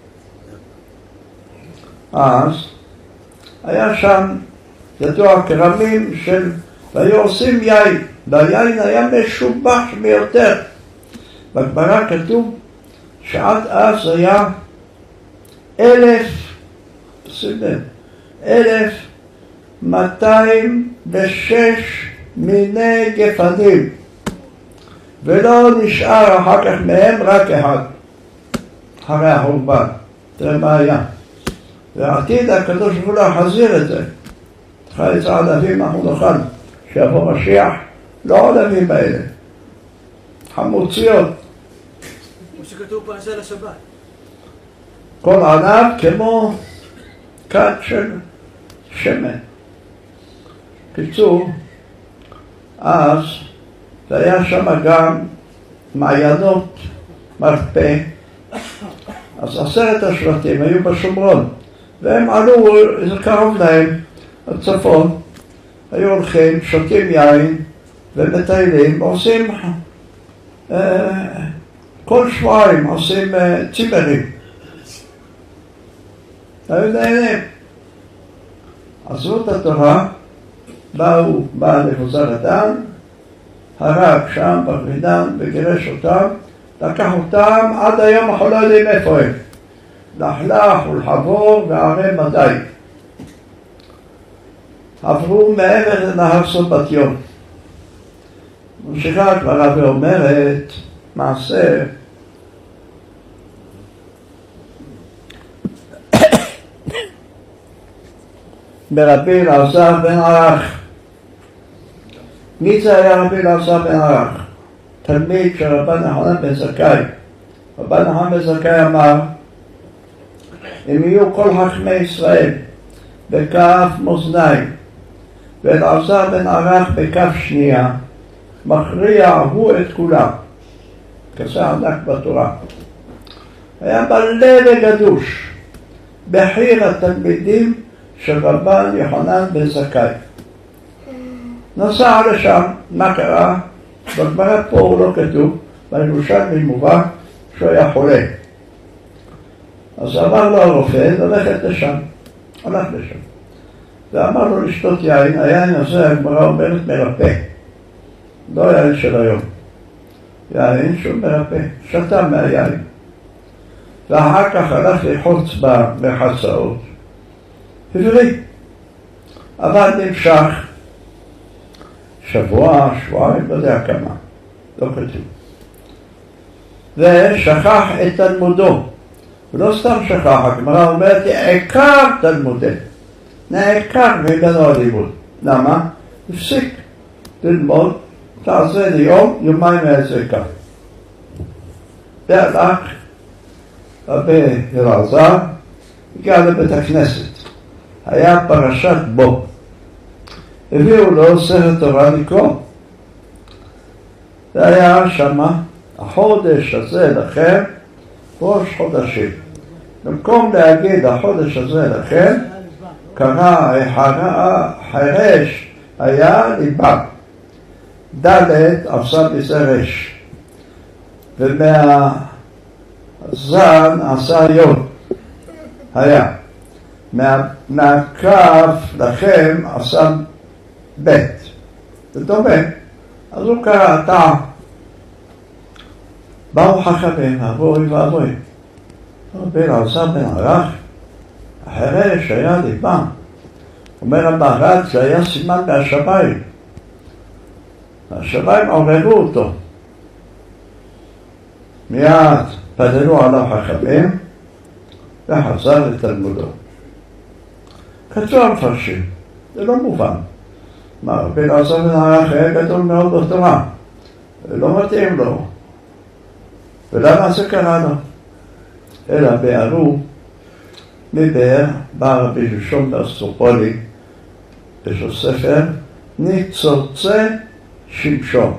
אז היה שם, ידוע, כרמים של, והיו עושים יין, והיין היה משובח ביותר. בגמרא כתוב שעד אז היה אלף, סימן, אלף מאתיים ושש מיני גפנים, ולא נשאר אחר כך מהם רק אחד, אחרי החורבן. תראה מה היה. ועתיד הקדוש ברוך הוא להחזיר את זה. חייץ הענבים אנחנו נאכל, שיבוא משיח, לא ענבים האלה, חמוציות. כמו שכתוב פרשה לשבת. כל ענב כמו כד של שמן. קיצור, אז והיה שם גם מעיינות מרפא. אז עשרת השבטים היו בשומרון, והם עלו, זה קרוב להם, הצפון, היו הולכים, שותים יין ומטיילים, עושים אה, כל שבועיים עושים אה, צימרים. היו נהנים. עזבו את התורה, באו, בא לחוזר אדם, הרג שם בגבידן וגירש אותם, לקח אותם עד היום אנחנו לא יודעים איפה הם. לחלך ולחבור וערי מדי. עברו מעבר לנהר סובטיון. ממשיכה הגמרא ואומרת מעשה ברבי אלעזר בן ערך. מי זה היה רבי אלעזר בן ערך? תלמיד של רבן יוחנן בן זכאי. רבן יוחנן בן זכאי אמר, אם יהיו כל חכמי ישראל בכף מאזניים ואלעזר בן ערך בכף שנייה, מכריע הוא את כולם. כזה ענק בתורה. היה מלא וגדוש בחיר התלמידים של רבן יוחנן בן זכאי. נסע לשם, מה קרה? בגמרא פה הוא לא כתוב, בירושלמי מובא שהוא היה חולה. אז אמר לו הרופא, ללכת לשם. הלך לשם. ואמר לו לשתות יין, היין הזה, הגמרא אומרת מרפא. לא יין של היום. יין שהוא מרפא. שתה מהיין. ואחר כך הלך לחוץ בחצאות. הבריא. אבל נמשך שבוע, שבועיים, לא יודע כמה. לא כתוב. ושכח את תלמודו. ולא סתם שכח, הגמרא אומרת, עיקר תלמודי. נעקר ממנו הלימוד. למה? הפסיק ללמוד, תעשה לי יום, יומיים מהזה כך. והלך רבי אלעזר, הגיע לבית הכנסת. היה פרשת בו. הביאו לו ספר תורה לקרוא. זה היה שמה, החודש הזה לכם, ראש חודשים. במקום להגיד החודש הזה לכם, קרא החרש היה ליבם. ד' עשה מזה רש. ומהזן עשה יוד. היה. מה, מהכף לכם עשה בית. זה דומה. אז הוא קרא טעם. באו חכמים, אבוי ואבוי. בן עשה בן ערך, החרש היה ליבם. אומר המהר"ל, זה היה סימן מהשמיים. השמיים עוררו אותו. מיד פדלו עליו חכמים וחזר לתלמודו. קצור המפרשים, זה לא מובן. מה, בן עשה בן ערך היה גדול מאוד בתורה. זה לא מתאים לו. ולמה זה קרה לו? אלא בערו מבאר בא רבי שמשון באסטרופולי, יש לו ספר ניצוצי שמשון.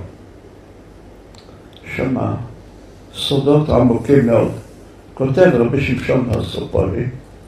שמה סודות עמוקים מאוד. כותב רבי שמשון באסטרופולי,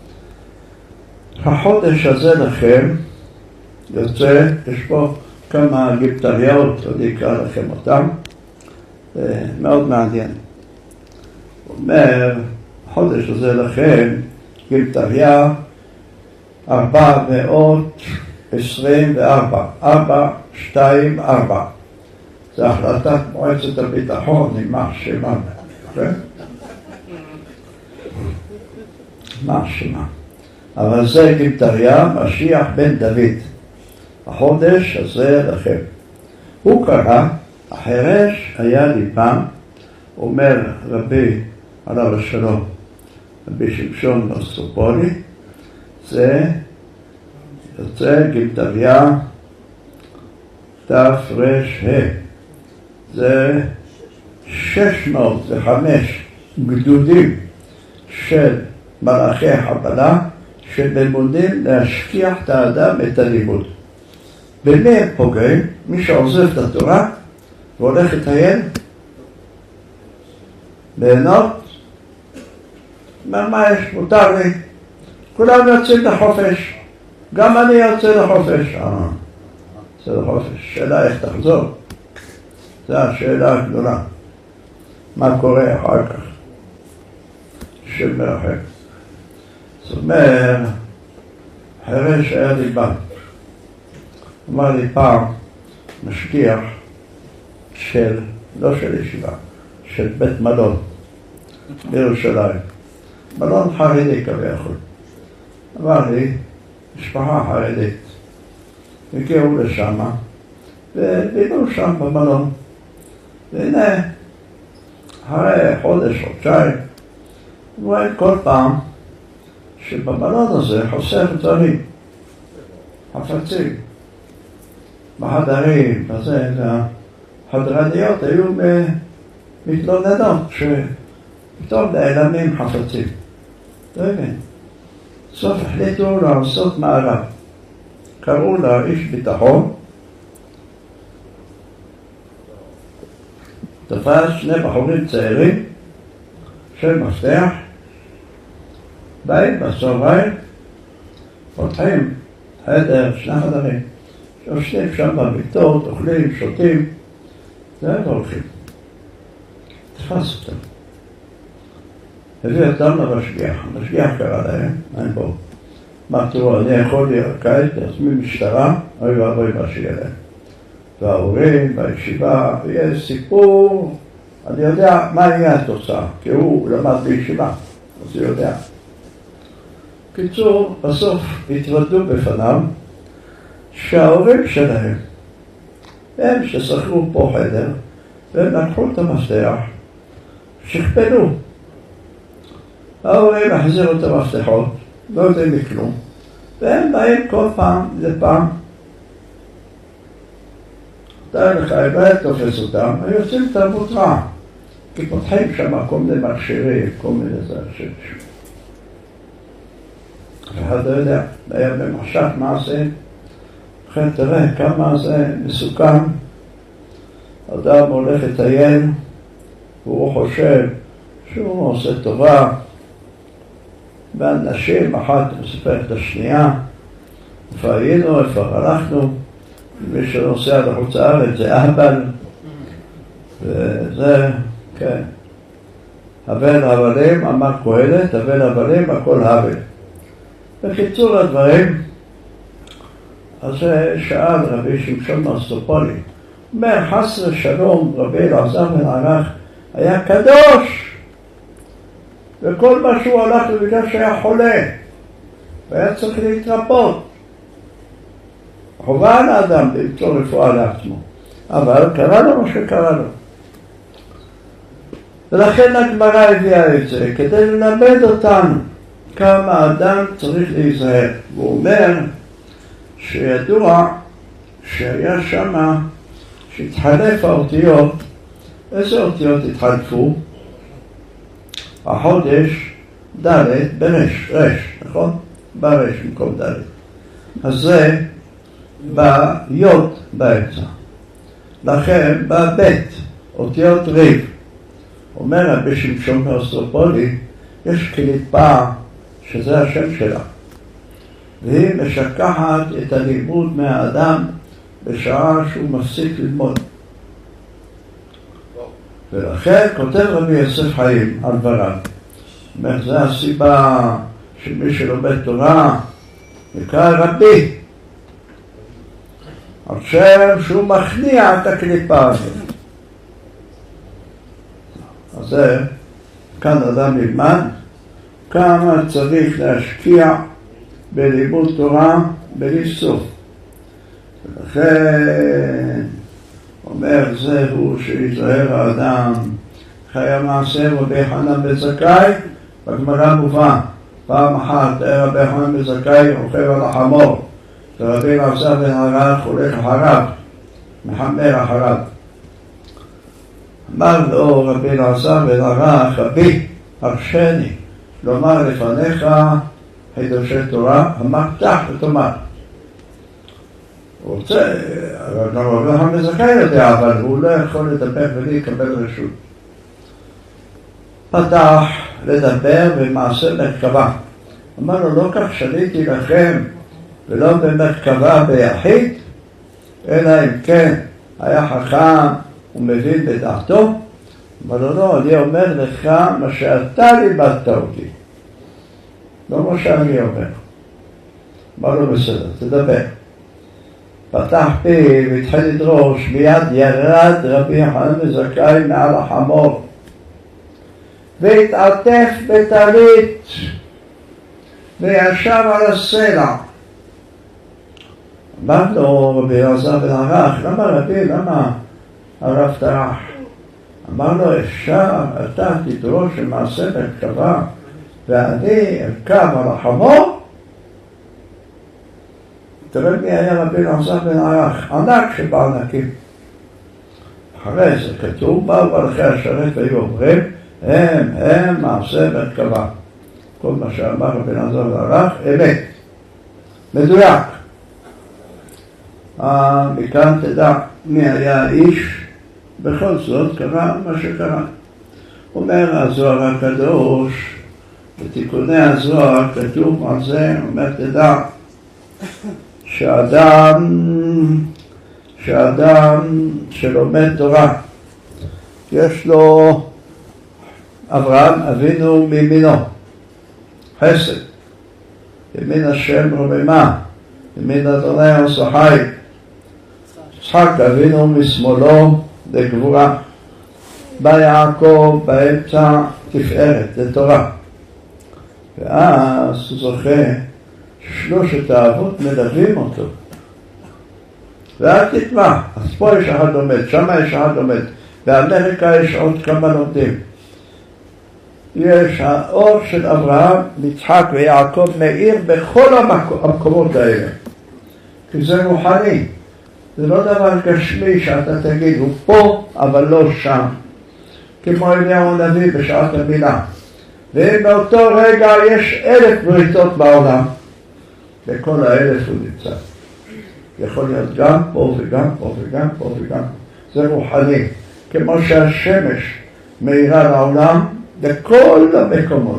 החודש הזה לכם יוצא, יש פה כמה גיפטריות, אני אקרא לכם אותם, מאוד מעניין. הוא אומר, החודש הזה לכם, גיפטריה, ארבע מאות עשרים וארבע, ארבע, שתיים, ארבע. זה החלטת מועצת הביטחון, נמח שמה, כן? מה שמה. אבל זה גיפטריה, משיח בן דוד. החודש הזה לכם. הוא קרא, החרש היה ליבם, אומר רבי עליו השלום, רבי שמשון באסטרופולי, זה יוצא גיפטריה תר"ה. זה שש מאות וחמש גדודים של מלאכי החבלה שלמודים להשכיח את האדם את הלימוד. במי הם פוגעים? מי שעוזב את התורה והולך לטייל, ליהנות, מה, מה יש? מותר לי. כולם יוצאים לחופש. גם אני יוצא לחופש. אה, יוצא לחופש. שאלה איך תחזור. זו השאלה הגדולה. מה קורה אחר כך? שם מרחק. זאת אומרת, חרש היה ליבם. אמר לי פעם, משגיח של, לא של ישיבה, של בית מלון בירושלים. מלון חרדי כביכול. אמר לי, משפחה חרדית. הגיעו לשם, ובינו שם במלון. והנה, אחרי חודש, חודשיים, רואה כל פעם שבמלון הזה חוסר דברים, חפצים. בחדרים, בזה, החדרניות היו מתלוננות שפתאום נעלמים חפצים. לא הבין. סוף החליטו לעשות מערב. קראו לה איש ביטחון, תפס שני בחורים צעירים של מפתח, באים בצהריים, פותחים חדר, שני חדרים, יושבים שם במיטות, אוכלים, שותים, והם הולכים. תפס אותם. הביא אותם למשגיח, המשגיח קרא להם, אין בו. מה תראו, אני יכול להירקד, תעצמי משטרה, אוי ואבוי מה שיהיה להם. וההורים, בישיבה, ויש סיפור, אני יודע מה יהיה התוצאה, כי הוא למד בישיבה, אז הוא יודע. קיצור, בסוף התוודו בפניו שההורים שלהם, הם ששכרו פה חדר, והם לקחו את המפתח, שכפלו. ההורים החזירו את המפתחות, לא יודעים מכלום, והם באים כל פעם לפעם. תאר לך, אם היה תופס אותם, הם יוצאים תרבות רע, כי פותחים שם כל מיני מכשירים, כל מיני זה שש. אחד לא יודע, היה במחשב מעשה, לכן תראה כמה זה מסוכן, אדם הולך לטייל, והוא חושב שהוא עושה טובה, ואנשים אחת מספרת את השנייה, איפה היינו, איפה הלכנו, מי שנוסע לחוץ הארץ זה אהבל, וזה, כן. הבל הבלים, אמר קהלת, הבל הבלים, הכל הבל. בקיצור הדברים, אז שאל רבי שמשון מאסטרופולי, אומר, חס ושלום, רבי אלעזר בן ערך היה קדוש, וכל מה שהוא הלך זה בגלל שהיה חולה, והיה צריך להתרפות. חובה על האדם למצוא רפואה לעצמו, אבל קרה לו מה שקרה לו. ולכן הגמרא הביאה את זה, כדי ללמד אותנו כמה אדם צריך להיזהר. הוא אומר שידוע שהיה שמה שהתחלף האותיות. איזה אותיות התחלפו? החודש ד' ברש, רש, נכון? ברש במקום ד'. אז זה ביוד באמצע. לכן בבית, אותיות ריב. אומר רבי שמשון מאסטרופולי, יש קליפה שזה השם שלה. והיא משכחת את הלימוד מהאדם בשעה שהוא מפסיק ללמוד. ולכן כותב רבי יוסף חיים על דבריו. אומר, זה הסיבה שמי שלומד תורה נקרא רבי. על שם שהוא מכניע את הקליפה הזאת. אז זה, כאן אדם ילמד כמה צריך להשקיע בלימוד תורה בלי סוף. ולכן אומר זהו שיזהר האדם חיי המעשה רבי חנן בן זכאי. בגמרא מובא פעם אחת רבי חנן בן זכאי רוכב על החמור ורבי אלעזר בן ערך הולך אחריו, מחמר אחריו. אמר לו רבי אלעזר בן ערך, רבי הרשני לומר לפניך חידושי תורה, אמר פתח ותאמר. הוא רוצה, גם רבי חנן בן זכאי יודע, אבל הוא לא יכול לדבר בלי לקבל רשות. פתח לדבר במעשה מרכבה. אמר לו, לא כך שליתי לכם ולא במרכבה ביחיד, אלא אם כן היה חכם ומבין בדעתו. אמר לו, לא, אני אומר לך מה שאתה לימדת אותי, לא מה שאני אומר. אמר לו, בסדר, תדבר. פתח פי והתחיל לדרוש, מיד ירד רבי חנן בן זכאי מעל החמור והתעטף בטלית וישב על הסלע. אמר לו רבי אלעזר בן ערך, למה רבי, למה הרב טרח? אמר לו, אפשר, אתה תדרוש למעשה מרכבה ואני ארכב על החמור? תראה מי היה רבי אלעזר בן ערך, ענק שבענקים. אחרי זה כתוב, באו מלכי השרת והיו אומרים, הם, הם מעשה מרכבה. כל מה שאמר רבי אלעזר בן ערך, אמת, מדויק. מכאן תדע מי היה האיש, בכל זאת קרה מה שקרה. אומר הזוהר הקדוש, בתיקוני הזוהר כתוב על זה, אומר תדע, שאדם, שאדם שלומד תורה, יש לו אברהם אבינו מימינו, חסד, ימין השם רוממה, ימין אדוני עושה חי, יצחק אבינו משמאלו לגבורה, בא יעקב באמצע תפארת, זה תורה. ואז הוא זוכה, שלושת האבות מלווים אותו. ואל תתמע, אז פה יש אחד לומד, שם יש אחד לומד, באמריקה יש עוד כמה לומדים. יש האור של אברהם, יצחק ויעקב מאיר בכל המקומות האלה. כי זה רוחני. זה לא דבר גשמי שאתה תגיד, הוא פה אבל לא שם. כמו אליהו הנביא בשעת המילה. ובאותו רגע יש אלף בריתות בעולם. בכל האלף הוא נמצא. יכול להיות גם פה וגם פה וגם פה וגם פה. זה רוחני, כמו שהשמש מאירה לעולם לכל המקומות.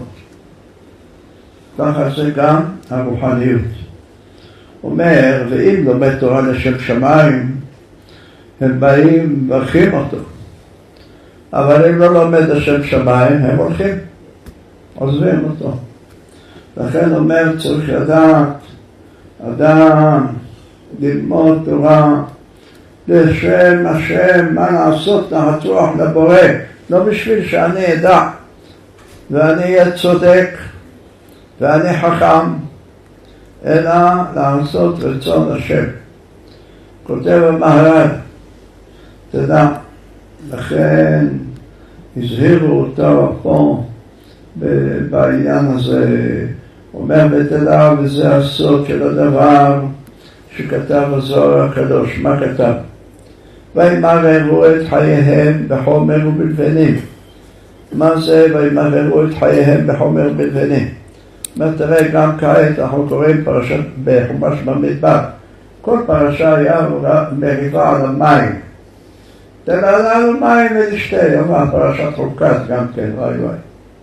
ככה זה גם הרוחניות. אומר, ואם לומד תורה לשם שמיים, הם באים ומברכים אותו. אבל אם לא לומד לשם שמיים, הם הולכים, עוזבים אותו. לכן אומר, צריך לדעת, אדם ללמוד תורה לשם השם, מה לעשות, נעתוח לבורא, לא בשביל שאני אדע, ואני אהיה צודק, ואני חכם, אלא לעשות רצון השם. כותב המהר"ל, תדע, לכן הזהירו אותו פה בעניין הזה, אומר ותדע, וזה הסוד של הדבר שכתב הזוהר הקדוש. מה כתב? וימררו את חייהם בחומר ובלבנים. מה זה וימררו את חייהם בחומר ובלבנים? תראה, גם כעת אנחנו קוראים פרשת בחומש במדבר. כל פרשה היה מריבה על המים. תראה לנו מים ונשתה, אבל פרשת חוקת גם כן, וואי וואי.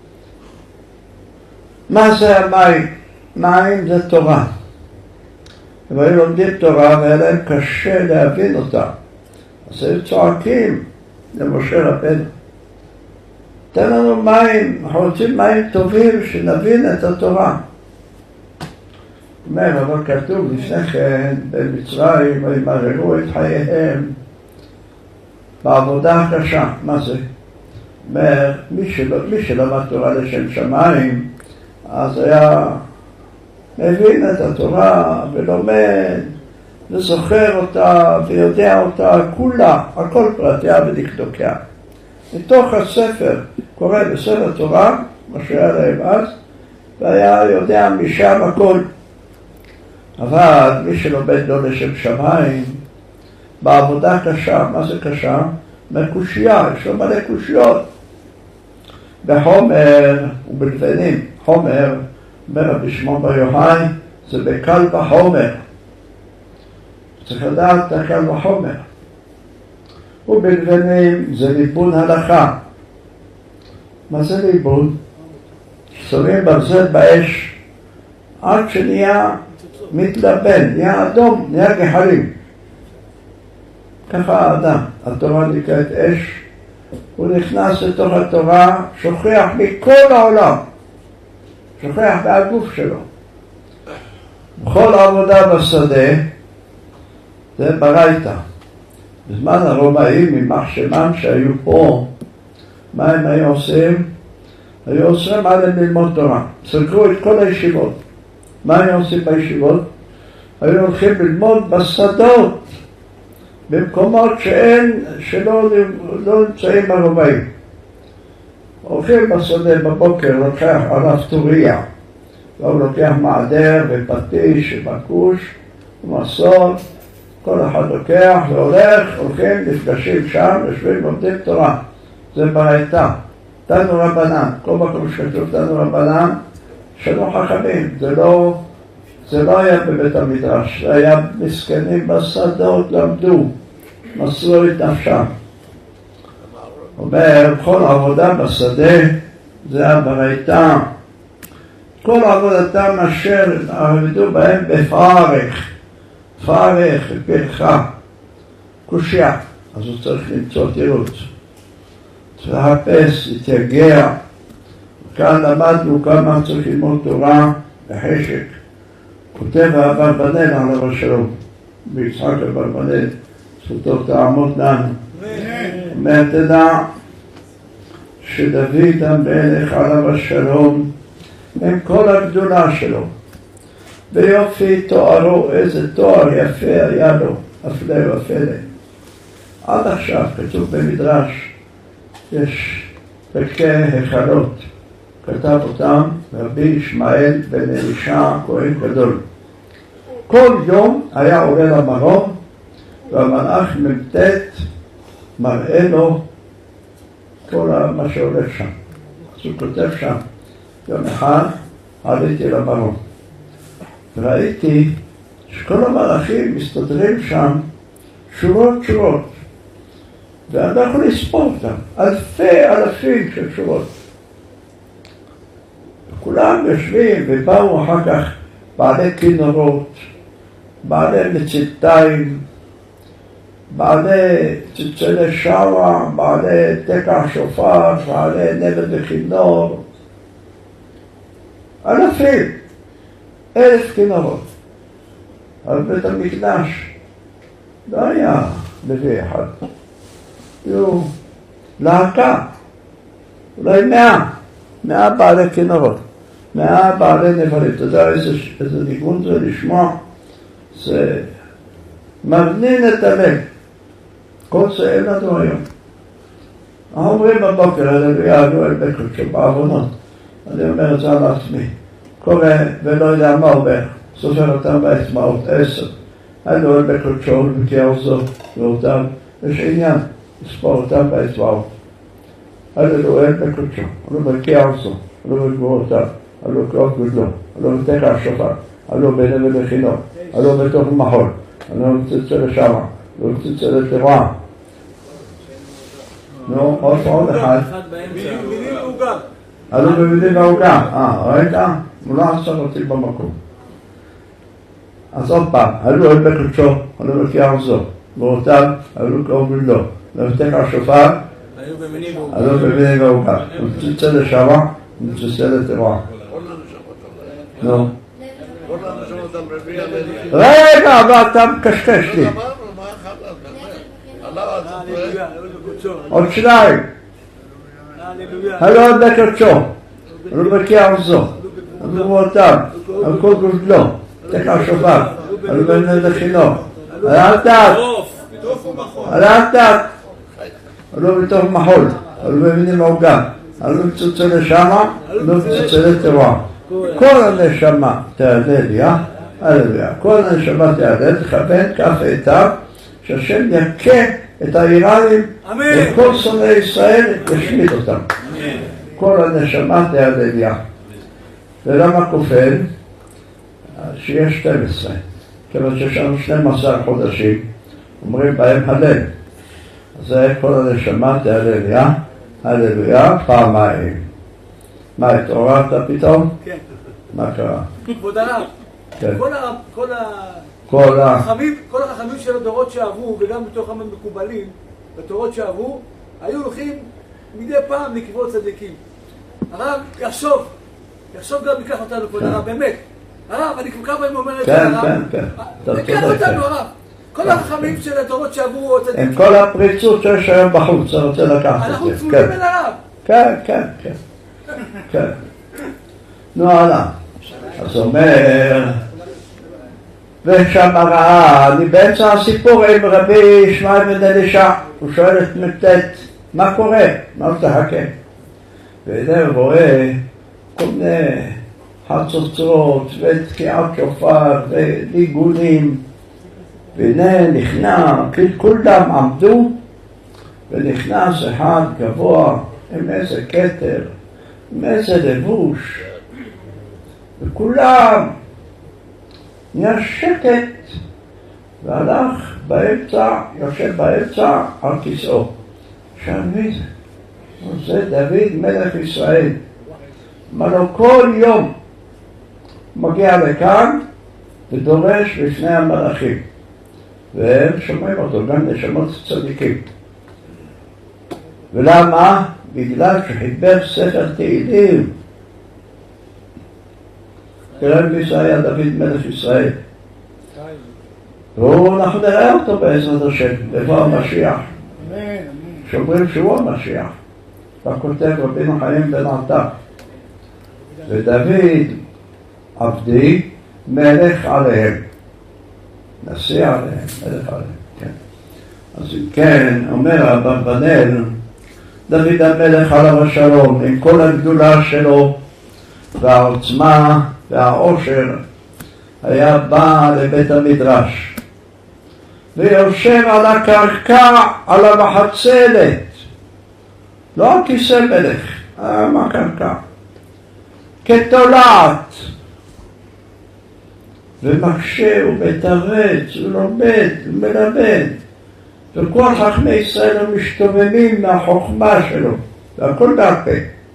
מה זה המים? מים זה תורה. והיו לומדים תורה והיה להם קשה להבין אותה. אז היו צועקים למשה רבנו. תן לנו מים, אנחנו רוצים מים טובים שנבין את התורה. אומר, אבל כתוב לפני כן במצרים, וימררו את חייהם בעבודה הקשה. מה זה? אומר, מי שלא, מי שלמד תורה לשם שמיים, אז היה מבין את התורה ולומד וזוכר אותה ויודע אותה כולה, הכל פרטיה ודקדוקיה. מתוך הספר, קורא בספר תורה, מה שהיה להם אז, והיה יודע משם הכל. אבל מי שלומד לא לשם שמיים, בעבודה קשה, מה זה קשה? מקושייה, יש לו מלא קושיות. בחומר ובלבנים, חומר, אומר רבי שמעון בר יוחאי, זה בקל וחומר. צריך לדעת את הקל וחומר. ובלבנים זה ליבון הלכה. מה זה ליבון? שמים ברזל באש עד שנהיה מתלבן, נהיה אדום, נהיה גחלים. ככה האדם, התורה נקראת אש, הוא נכנס לתוך התורה, שוכח מכל העולם, שוכח מהגוף שלו. בכל עבודה בשדה, זה ברייתא. בזמן הרומאים, ממח שמם שהיו פה, מה הם היו עושים? היו עושים עליהם ללמוד תורה. סגרו את כל הישיבות. מה הם עושים בישיבות? היו הולכים ללמוד בשדות, במקומות שאין, שלא לא נמצאים ברומאים. הולכים בשדה בבוקר, לוקח עליו טוריה, והוא לוקח מעדר ופטיש ובקוש ומסור, כל אחד לוקח והולך, הולכים, נפגשים שם, יושבים ועובדים תורה. זה ברייתא. תנו רבנן, כל מקום שכתוב תנו רבנן, שלא חכמים, זה לא, זה לא היה בבית המדרש, זה היה מסכנים בשדות, למדו, מסרו את נפשם. אומר, כל עבודה בשדה, זה היה ברייתא. כל עבודתם אשר עבדו בהם בפרך, פרך, פרחה, קושיה, אז הוא צריך למצוא תירוץ. צריך לחפש, להתייגע. כאן למדנו כמה צריך ללמוד תורה בחשק. כותב האברבנאל על אבא שלום, ביצחק אברבנאל, זכותו תעמוד לנו. אומר, תדע שדוד המלך עליו השלום, עם כל הגדולה שלו, ויופי תוארו, איזה תואר יפה היה לו, הפלא ופלא. עד עכשיו כתוב במדרש, יש פרקי החלות, כתב אותם רבי ישמעאל בן אלישע, כהן גדול. כל יום היה עולה למרום, והמלאך ממתת מראה לו כל מה שהולך שם. אז הוא כותב שם, יום אחד עליתי למרום. ראיתי שכל המלאכים מסתדרים שם שורות שורות. ואני לא יכול לספור אותם, אלפי אלפים של שורות. כולם יושבים ובאו אחר כך בעלי כינורות, בעלי מצלתיים, בעלי צלצלי שווא, בעלי תקע שופר, בעלי נבל וכינור, אלפים, אלף כינורות. על בית המקדש לא היה לוי אחד, היו להקה, אולי מאה, מאה בעלי כינורות, מאה בעלי נבלים. אתה יודע איזה, איזה ניגון זה לשמוע? זה מרנין את הלב. כל זה אין לנו היום. אנחנו אומרים בבוקר, הללויה, לא אל בקודשו, בעוונות. אני אומר את זה על עצמי. קורא ולא יודע מה אומר, סופר אותם באצבעות, עשר. הלו אל בקודשו, ובקיע זאת, ואותם, יש עניין, לספור אותם באצבעות. הלו אל בקודשו, הלו בקיע זאת, הלו בגבור אותם, הלו קרות גודלו, הלו בתקע השופר, הלו בנבל וחינור, הלו בתוך מחול, הלו בצלצל לשמה, הלו בצלצל לתרועה. נו, עוד עוד אחד. מילים ועוגה. הלו במילים ועוגה. אה, ראית? הוא לא עשה אותי במקום. אז עוד פעם, הלו אל בקודשו, הלו בקיע זאת, ואותם, הלו קרות גודלו, הלו בתקע השופר, הלו במילים ועוגה. הוא בצלצל לשמה, הוא בצלצל לתרועה. נו. רגע, אבל אתה מקשקש לי. עוד שניים. הלו אל בקודשו, הלו בקיע זאת, הלו באותם, הלו כל גודלו, תקע השופר, הלו בנבל וחינור, הלו תת, הלו תת, הלו בתוך מחול, הלו במינים ועוגה, הלו בצלצל לשמה, הלו בצלצל לתרועה. כל הנשמה תעלה לי, אה? הללויה. כל הנשמה תעלה, תכוון כף איתיו, שהשם יקה את האיראנים, וכל שונאי ישראל ישמיד אותם. כל הנשמה תעלה לי. ולמה כופל? שיש שתים עשרה. כיוון שיש לנו שנים עשר חודשים, אומרים בהם הלל. אז זה כל הנשמה תעלה לי, הללויה, פעמיים. מה, התעוררת פתאום? כן. מה קרה? כבוד הרב, כן. כל ה... כל ה... כל ה... החכמים, כל החכמים של הדורות שעברו, וגם בתוך המקובלים, בתורות שעברו, היו הולכים מדי פעם לקברות צדיקים. הרב, יחשוב, יחשוב גם ייקח אותנו כבוד הרב, באמת. הרב, אני כמה פעמים אומר את זה, כן, הרב. כן, כן. ייקח אותנו, הרב. כל החכמים של הדורות שעברו, צדיקים. עם כל הפריצות שיש היום בחוץ, אני רוצה לקחת את אנחנו זה. צמודים אל הרב. כן, כן, כן. כן. נו, הלאה. אז אומר, ושם ראה, אני באמצע הסיפור עם רבי ישמעאל בן אלישע, הוא שואל את מ"ט, מה קורה? מה הוא תחכה? והנה הוא רואה כל מיני חצוצרות ותקיעת שופר וניגונים, והנה נכנע, כולם עמדו, ונכנס אחד גבוה עם איזה כתר, עם איזה לבוש, וכולם נהיה שקט, והלך באמצע, יושב באמצע על כיסאו. עכשיו מי זה? זה דוד מלך ישראל. אמר לו כל יום מגיע לכאן ודורש בפני המלאכים, והם שומעים אותו, גם נשמות צדיקים. ולמה? בגלל שחיבר ספר תהילים. תראה מי זה היה דוד מלך ישראל. ואנחנו נראה אותו בעזרת השם, איפה המשיח. שאומרים שהוא המשיח. וכותב רבינו חיים בן עטר. ודוד עבדי מלך עליהם. נשיא עליהם, מלך עליהם, כן. אז אם כן, אומר אברבנאל, דוד המלך עליו השלום, עם כל הגדולה שלו, והעוצמה והעושר, היה בא לבית המדרש, ויושב על הקרקע, על המחצלת, לא על כיסא מלך, על הקרקע, כתולעת, ומקשה ומתרץ, ולומד, ומלמד, וכל חכמי ישראל הם משתוממים מהחוכמה שלו, והכל בעל פה.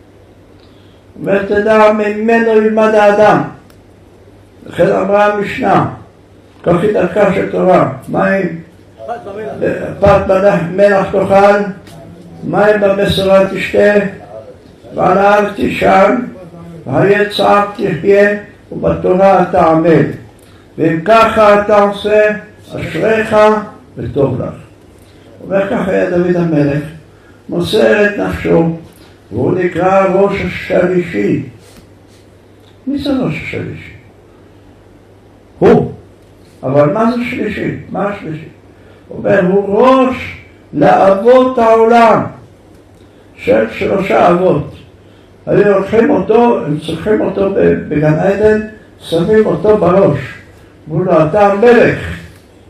ותדע ממנו ילמד האדם. לכן אמרה המשנה, כך היא דרכה של תורה, מים, פת מלח תאכל, מים במשורה תשתה, ועל הארץ תישן, והיה צער תחיה, ובתורה אתה עמל. ואם ככה אתה עושה, אשריך וטוב לך. אומר כך היה דוד המלך, מוסר את נפשו, והוא נקרא ראש השלישי. מי זה ראש השלישי? הוא. אבל מה זה שלישי? מה השלישי? הוא אומר, הוא ראש לאבות העולם, של שלושה אבות. היו לוקחים אותו, הם צריכים אותו בגן עדן, שמים אותו בראש. אמרו לו, אתה המלך.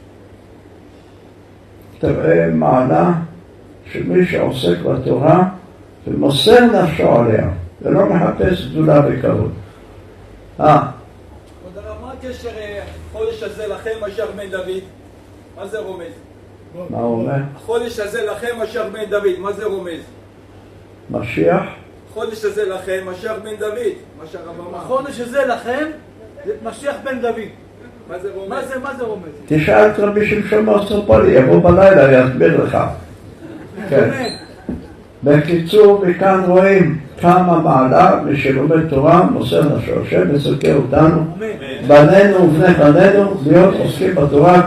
תראה מעלה שמי שעוסק בתורה ומוסר נפשו עליה, ולא מחפש גדולה וכבוד. אה. כבוד הרב, מה הקשר החודש הזה לכם אשר בן דוד? מה זה רומז? מה הוא אומר? החודש הזה לכם אשר בן דוד, מה זה רומז? משיח? החודש הזה לכם אשר בן דוד, מה שהרב אמר. החודש הזה לכם, זה משיח בן דוד. מה זה רומז? מה זה, מה זה רומז? תשאל את רבי שמשון מאוסטרופולי, יבוא בלילה ויסביר לך. כן. בקיצור, מכאן רואים כמה מעלה ושלומד תורה, מוסר נפשו. השם יזכה אותנו, בנינו ובני בנינו, להיות עוסקים בתורה.